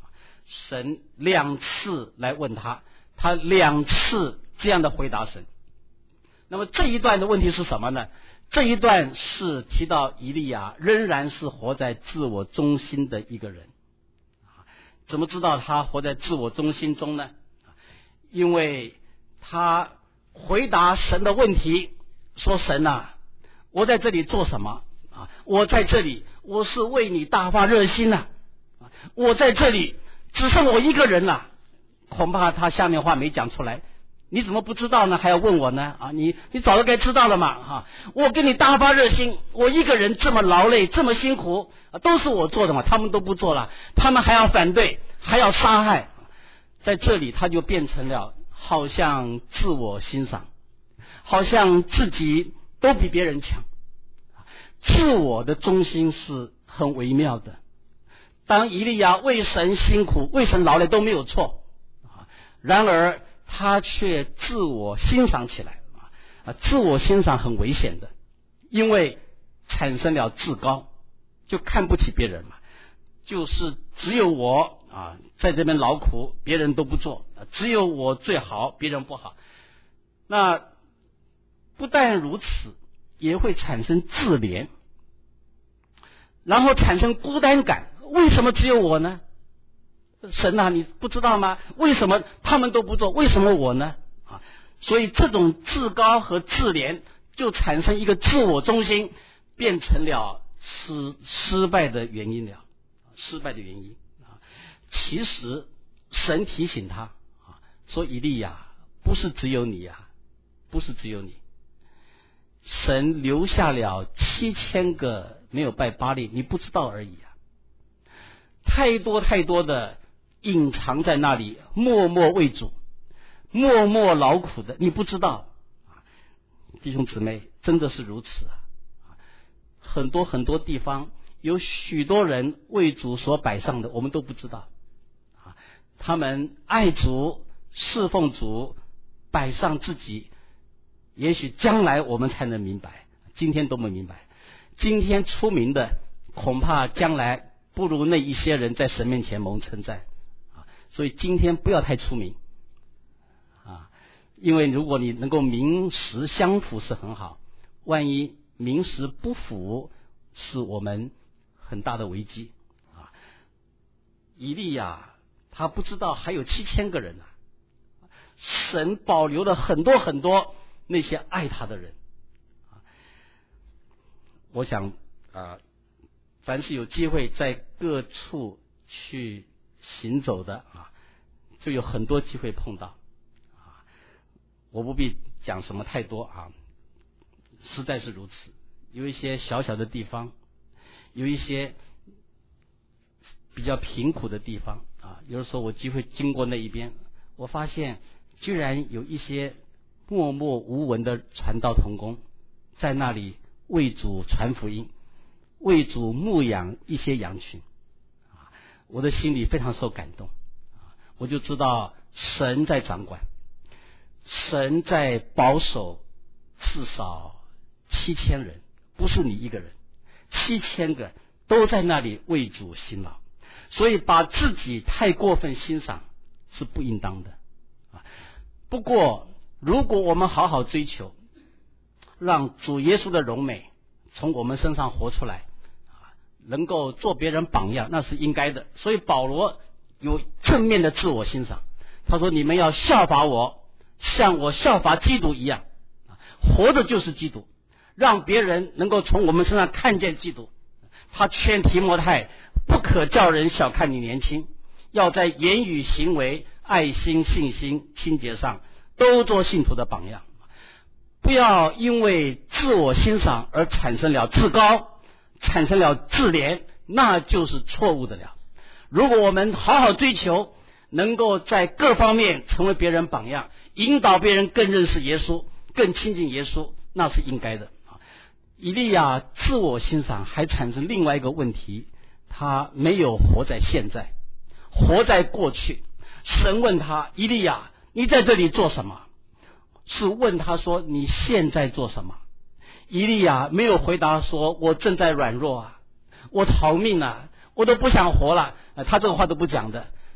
神两次来问他，他两次这样的回答神。那么这一段的问题是什么呢？这一段是提到以利亚仍然是活在自我中心的一个人。怎么知道他活在自我中心中呢？因为他回答神的问题，说神啊，我在这里做什么啊？我在这里，我是为你大发热心呐、啊！我在这里只剩我一个人了。恐怕他下面话没讲出来，你怎么不知道呢？还要问我呢？啊，你你早就该知道了嘛！哈、啊，我给你大发热心，我一个人这么劳累，这么辛苦，啊、都是我做的嘛，他们都不做了，他们还要反对，还要杀害，在这里他就变成了好像自我欣赏，好像自己都比别人强。自我的中心是很微妙的。当以利亚为神辛苦，为神劳累都没有错，然而他却自我欣赏起来啊！自我欣赏很危险的，因为产生了自高，就看不起别人嘛，就是只有我啊在这边劳苦，别人都不做，只有我最好，别人不好。那不但如此，也会产生自怜，然后产生孤单感。为什么只有我呢？神啊，你不知道吗？为什么他们都不做，为什么我呢？啊，所以这种自高和自怜就产生一个自我中心，变成了失失败的原因了，失败的原因啊。其实神提醒他啊，说以利亚，不是只有你啊，不是只有你，神留下了七千个没有拜巴力，你不知道而已啊。太多太多的隐藏在那里，默默为主，默默劳苦的，你不知道。弟兄姊妹，真的是如此啊！很多很多地方有许多人为主所摆上的，我们都不知道啊。他们爱主、侍奉主，摆上自己，也许将来我们才能明白，今天都没明白。今天出名的，恐怕将来不如那一些人在神面前蒙称赞啊！所以今天不要太出名啊，因为如果你能够名实相符是很好，万一名实不符，是我们很大的危机啊！以利亚他不知道还有七千个人啊，神保留了很多很多那些爱他的人啊！我想啊。凡是有机会在各处去行走的啊，就有很多机会碰到啊。我不必讲什么太多啊，实在是如此。有一些小小的地方，有一些比较贫苦的地方啊，有的时候我机会经过那一边，我发现居然有一些默默无闻的传道同工在那里为主传福音，为主牧养一些羊群，我的心里非常受感动，我就知道神在掌管，神在保守至少七千人，不是你一个人，七千个都在那里为主辛劳，所以把自己太过分欣赏是不应当的。不过如果我们好好追求，让主耶稣的荣美从我们身上活出来，能够做别人榜样，那是应该的。所以保罗有正面的自我欣赏，他说你们要效法我，像我效法基督一样，活着就是基督，让别人能够从我们身上看见基督。他劝提摩太不可叫人小看你年轻，要在言语行为、爱心、信心、清洁上都做信徒的榜样，不要因为自我欣赏而产生了自高，产生了自怜，那就是错误的了。如果我们好好追求，能够在各方面成为别人榜样，引导别人更认识耶稣，更亲近耶稣，那是应该的。以利亚自我欣赏还产生另外一个问题，他没有活在现在，活在过去。神问他，以利亚，你在这里做什么？是问他说，你现在做什么？以利亚没有回答说，我正在软弱啊，我逃命啊，我都不想活了，他这个话都不讲的。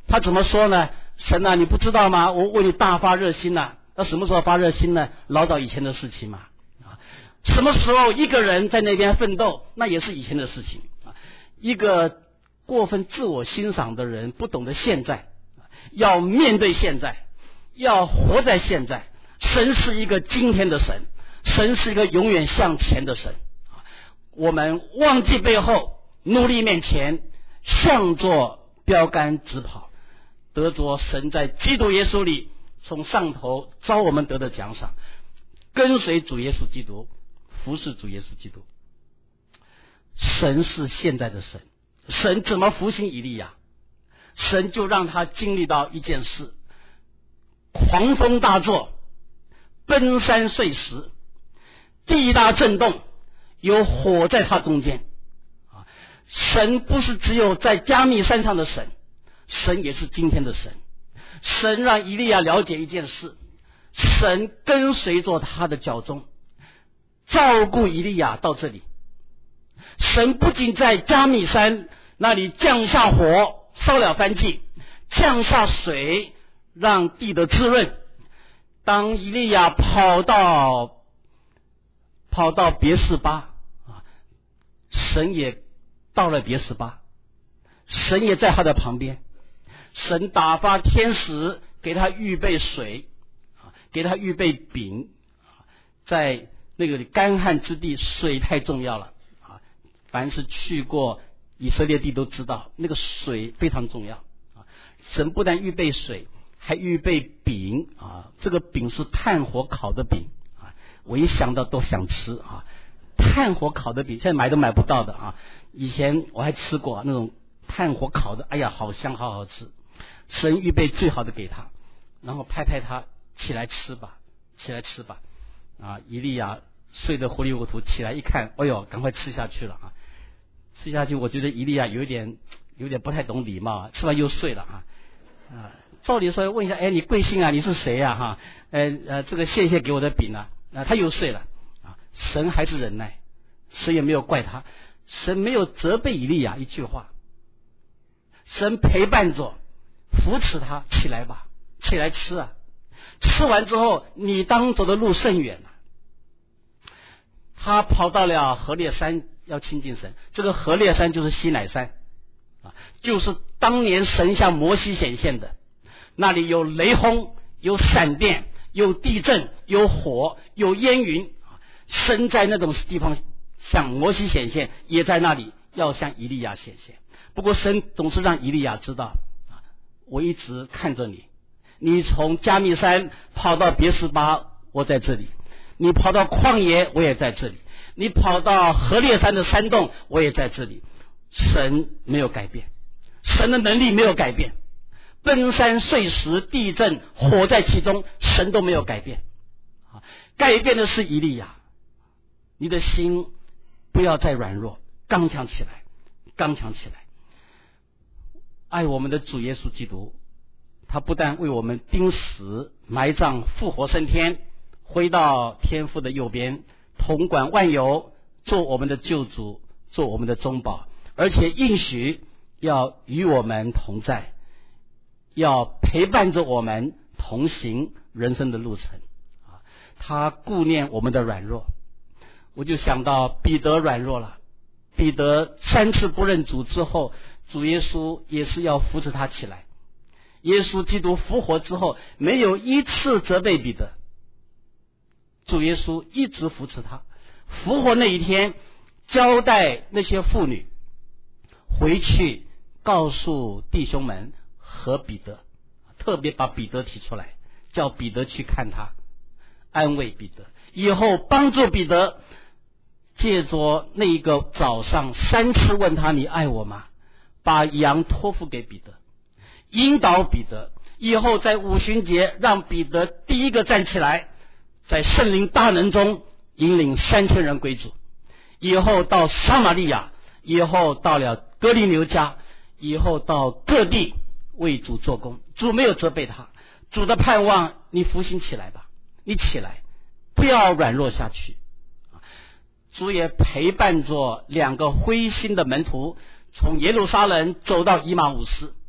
他怎么说呢？神啊，你不知道吗？我为你大发热心呐。那什么时候发热心呢？老早以前的事情嘛。啊，什么时候一个人在那边奋斗，那也是以前的事情啊。一个过分自我欣赏的人，不懂得现在，要面对现在，要活在现在。神是一个今天的神，神是一个永远向前的神。我们忘记背后，努力面前，向着标杆直跑，得着神在基督耶稣里从上头招我们得的奖赏，跟随主耶稣基督，服侍主耶稣基督。神是现在的神，神怎么复兴以利亚？神就让他经历到一件事，狂风大作，奔山碎石，地大震动，有火在他中间。神不是只有在加密山上的神，神也是今天的神。神让以利亚了解一件事，神跟随着他的脚踪，照顾以利亚到这里。神不仅在加密山那里降下火烧了燔祭，降下水让地的滋润。当以利亚跑到跑到别是巴啊，神也到了别是巴，神也在他的旁边。神打发天使给他预备水，给他预备饼。在那个干旱之地，水太重要了啊！凡是去过以色列地都知道，那个水非常重要啊！神不但预备水，还预备饼啊！这个饼是炭火烤的饼啊！我一想到都想吃啊！炭火烤的饼现在买都买不到的啊！以前我还吃过那种炭火烤的，哎呀，好香，好好吃。神预备最好的给他，然后拍拍他，起来吃吧，起来吃吧。啊，以利亚睡得糊里糊涂，起来一看，哎呦，赶快吃下去了啊！吃下去，我觉得以利亚有点有点不太懂礼貌啊，吃完又睡了啊。啊，照理说问一下，哎，你贵姓啊？你是谁呀、啊？哈，呃呃，这个谢谢给我的饼啊，啊，他又睡了啊。神还是忍耐，神也没有怪他，神没有责备以利亚一句话，神陪伴着。扶持他起来吧，起来吃啊！吃完之后，你当走的路甚远啊。他跑到了何烈山，要亲近神。这个何烈山就是西乃山啊，就是当年神向摩西显现的。那里有雷轰，有闪电，有地震，有火，有烟云。神在那种地方向摩西显现，也在那里要向以利亚显现。不过神总是让以利亚知道，我一直看着你，你从加密山跑到别是巴，我在这里；你跑到旷野，我也在这里；你跑到何烈山的山洞，我也在这里。神没有改变，神的能力没有改变，奔山碎石、地震、火在其中，神都没有改变。改变的是以利亚，你的心不要再软弱，刚强起来，刚强起来。爱我们的主耶稣基督，他不但为我们钉死、埋葬、复活升天，回到天父的右边，统管万有，做我们的救主，做我们的中保，而且应许要与我们同在，要陪伴着我们同行人生的路程啊！他顾念我们的软弱，我就想到彼得软弱了，彼得三次不认主之后，主耶稣也是要扶持他起来。耶稣基督复活之后，没有一次责备彼得，主耶稣一直扶持他。复活那一天，交代那些妇女回去告诉弟兄们和彼得，特别把彼得提出来，叫彼得去看他，安慰彼得，以后帮助彼得，借着那一个早上三次问他你爱我吗，把羊托付给彼得，引导彼得，以后在五旬节让彼得第一个站起来，在圣灵大能中引领三千人归主，以后到撒玛利亚，以后到了哥尼流家，以后到各地为主做工。主没有责备他，主的盼望你复兴起来吧，你起来，不要软弱下去。主也陪伴着两个灰心的门徒，从耶路撒冷走到以马忤斯，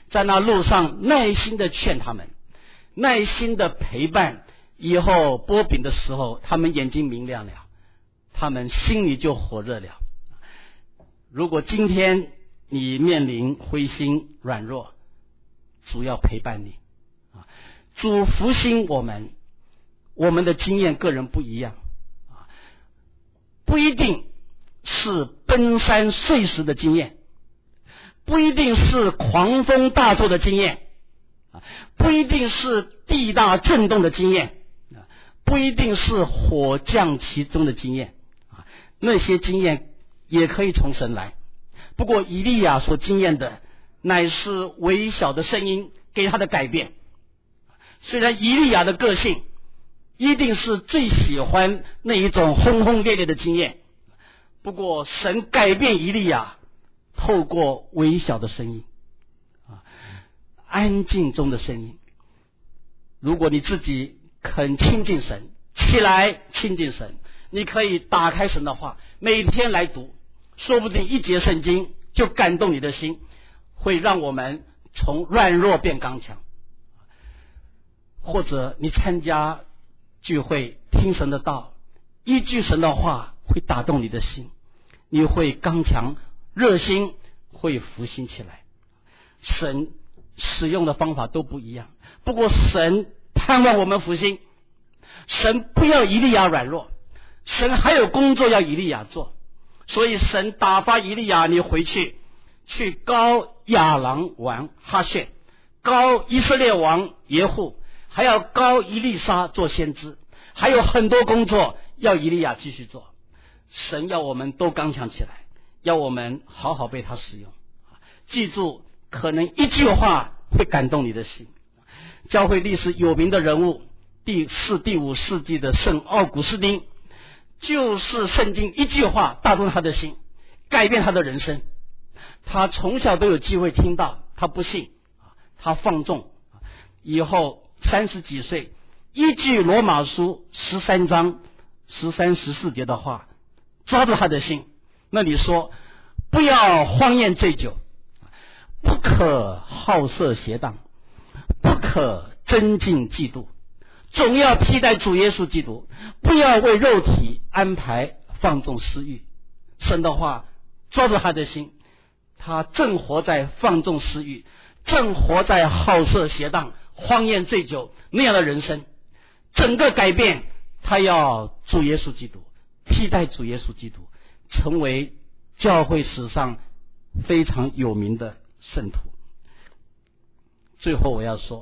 在那路上耐心的劝他们，耐心的陪伴，以后拨饼的时候，他们眼睛明亮了，他们心里就火热了。如果今天你面临灰心软弱，主要陪伴你啊，主福星我们，我们的经验个人不一样啊，不一定是奔山碎石的经验，不一定是狂风大作的经验啊，不一定是地大震动的经验啊，不一定是火降其中的经验啊，那些经验也可以从神来。不过以利亚所经验的乃是微小的声音给他的改变。虽然以利亚的个性一定是最喜欢那一种轰轰烈烈的经验，不过神改变以利亚透过微小的声音啊，安静中的声音。如果你自己肯亲近神，起来亲近神，你可以打开神的话，每天来读，说不定一节圣经就感动你的心，会让我们从软弱变刚强。或者你参加聚会听神的道，依据神的话会打动你的心，你会刚强，热心会复兴起来。神使用的方法都不一样，不过神盼望我们复兴。神不要以利亚软弱，神还有工作要以利亚做，所以神打发以利亚，你回去去膏亚兰王哈谢，膏以色列王耶户，还要膏以利沙做先知，还有很多工作要以利亚继续做。神要我们都刚强起来，要我们好好被他使用。记住，可能一句话会感动你的心。教会历史有名的人物，第四、第五世纪的圣奥古斯丁，就是圣经一句话打动他的心，改变他的人生。他从小都有机会听到，他不信，他放纵，以后三十几岁，依据罗马书十三章十三十四节的话抓住他的心。那你说，不要荒宴醉酒，不可好色邪荡，不可增进嫉妒，总要披戴主耶稣基督，不要为肉体安排放纵私欲。神的话抓住他的心，他正活在放纵私欲，正活在好色邪荡、荒宴醉酒那样的人生。整个改变，他要主耶稣基督，披戴主耶稣基督，成为教会史上非常有名的圣徒。最后我要说，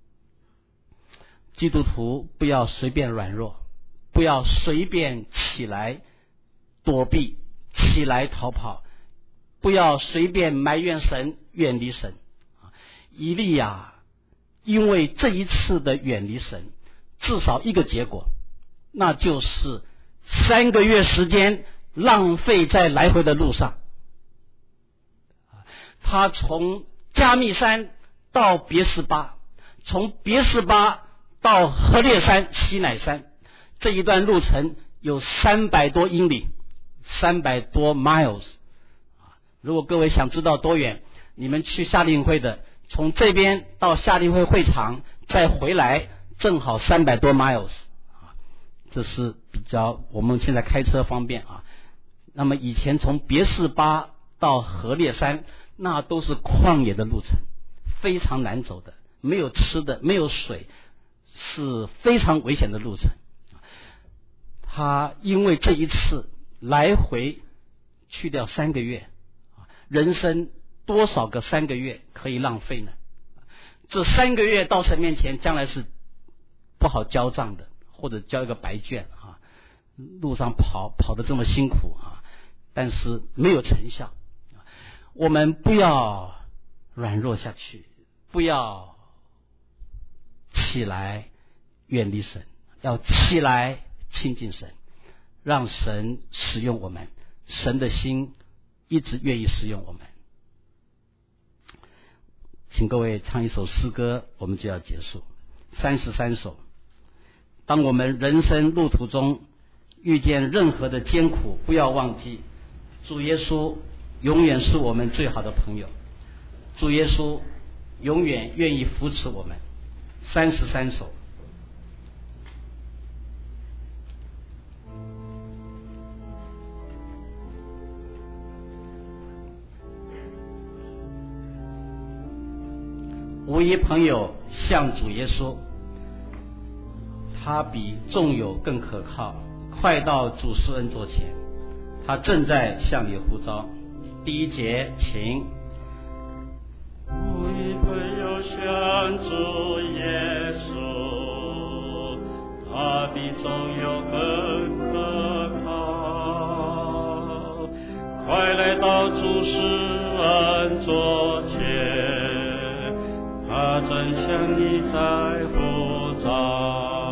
基督徒不要随便软弱，不要随便起来躲避，起来逃跑，不要随便埋怨神，远离神。以利亚因为这一次的远离神，至少一个结果，那就是三个月时间浪费在来回的路上。他从加密山到别是巴，从别是巴到何烈山、西乃山，这一段路程有三百多英里，三百多 miles。如果各位想知道多远，你们去夏令会的，从这边到夏令会会场再回来，正好三百多 miles。这是比较我们现在开车方便啊。那么以前从别是巴到何烈山，那都是旷野的路程，非常难走的，没有吃的，没有水，是非常危险的路程。他因为这一次来回去掉三个月，人生多少个三个月可以浪费呢？这三个月到神面前将来是不好交账的，或者交一个白卷啊。路上跑跑得这么辛苦啊，但是没有成效。我们不要软弱下去，不要起来远离神，要起来亲近神，让神使用我们，神的心一直愿意使用我们。请各位唱一首诗歌，我们就要结束。三十三首。当我们人生路途中遇见任何的艰苦，不要忘记主耶稣永远是我们最好的朋友。主耶稣永远愿意扶持我们。三十三首。无一朋友向主耶稣，他比众友更可靠，快到主施恩座前，他正在向你呼召。第一节，请。 无一朋友向主耶稣，他比众友更可靠，快来到主施恩座前，他正向你在呼召。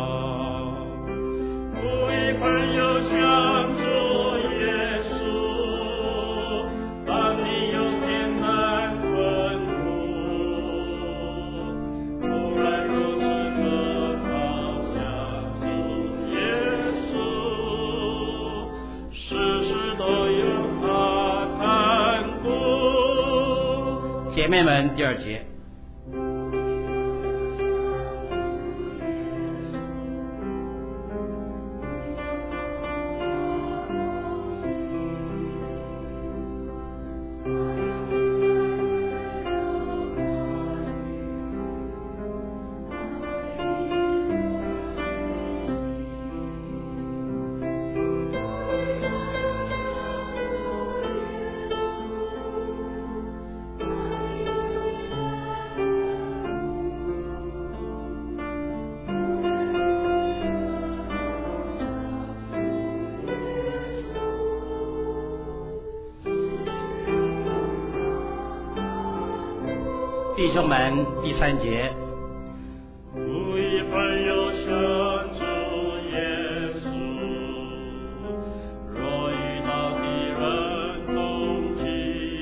无一朋友向主耶稣，当你有艰难困苦，忽然如此可靠向主耶稣，事事都有他看顾。 姐妹们，第二节。弟兄们，第三节。 无一朋友向主耶稣，若遇到敌人攻击，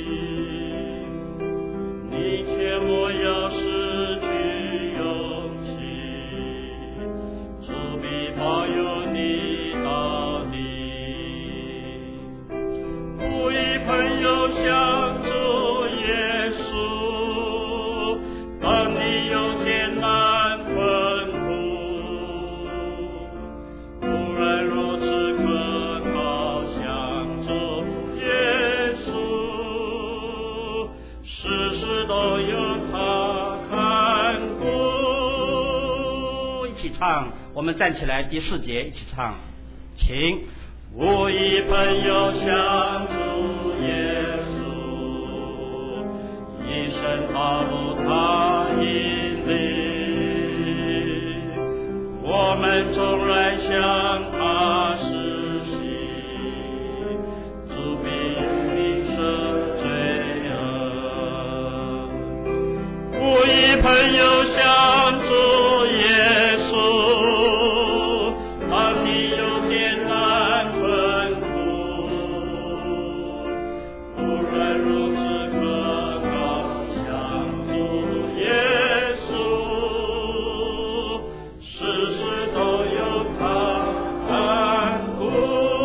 你切莫要失去勇气，主必保佑你到底。无一朋友向主耶稣，当你有艰难困苦，忽然如此可靠向主耶稣，事事都有他看顾。 一起唱，我们站起来，第四节一起唱，请。 无一朋友向主耶稣，一生道路他引领，我们纵然向他施行，主必应赦罪恶。无一朋友向主耶稣，当你有艰难困苦，忽然如此可靠向主耶稣，事事都有他看顾。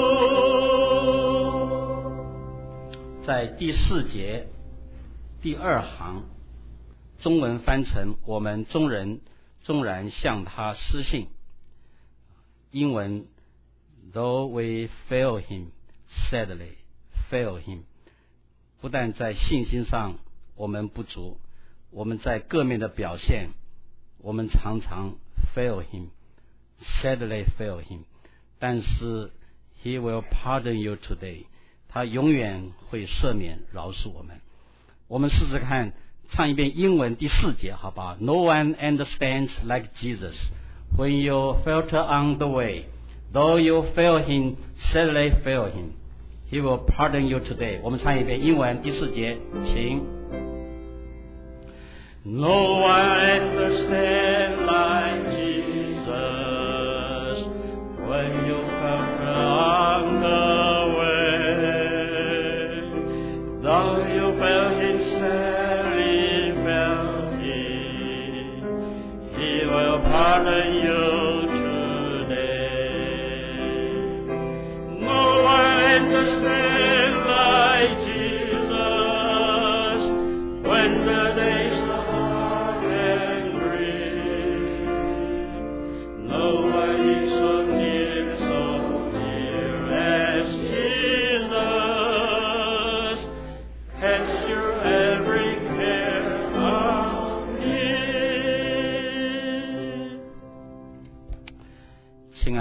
在第四节第二行，中文翻成我们众人纵然向他失信，英文 Though we fail him, sadly fail him， 不但在信心上我们不足，我们在各面的表现我们常常 fail him, sadly fail him， 但是 he will pardon you today， 他永远会赦免饶恕我们。我们试试看唱一遍英文第四节好不好？ No one understands like Jesus when you falter on the way, though you fail him, sadly fail him, he will pardon you today。 我们唱一遍英文第四节，请。 No one understands like Jesus when you falter on the way, though you fail him, sadly fail him, he will pardon you today. No one understands like Jesus when the days are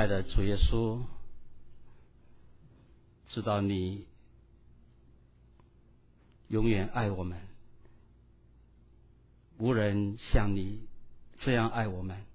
的主耶稣，知道你永远爱我们，无人像你这样爱我们。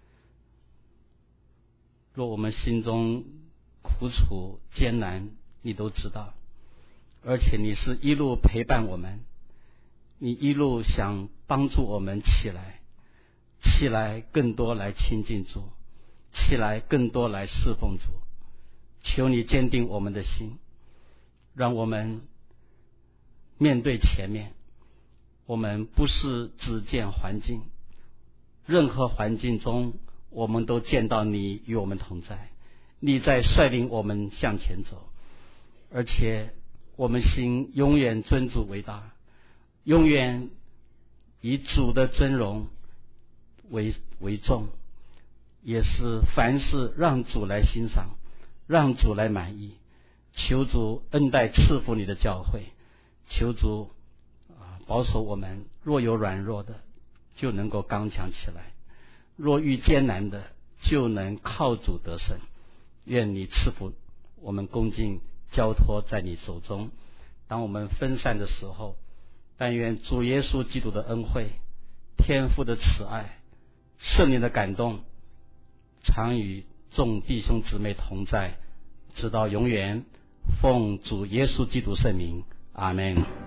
若我们心中苦楚艰难，你都知道，而且你是一路陪伴我们，你一路想帮助我们起来，起来更多来亲近主，起来更多来侍奉主。求你坚定我们的心，让我们面对前面，我们不是只见环境，任何环境中我们都见到你与我们同在，你在率领我们向前走，而且我们心永远尊主为大，永远以主的尊荣为为重，也是凡事让主来欣赏，让主来满意。求主恩待赐福你的教会，求主啊保守我们，若有软弱的就能够刚强起来，若遇艰难的就能靠主得胜。愿你赐福我们，恭敬交托在你手中。当我们分散的时候，但愿主耶稣基督的恩惠、天父的慈爱、圣灵的感动常与众弟兄姊妹同在，直到永远。奉主耶稣基督圣名，阿们。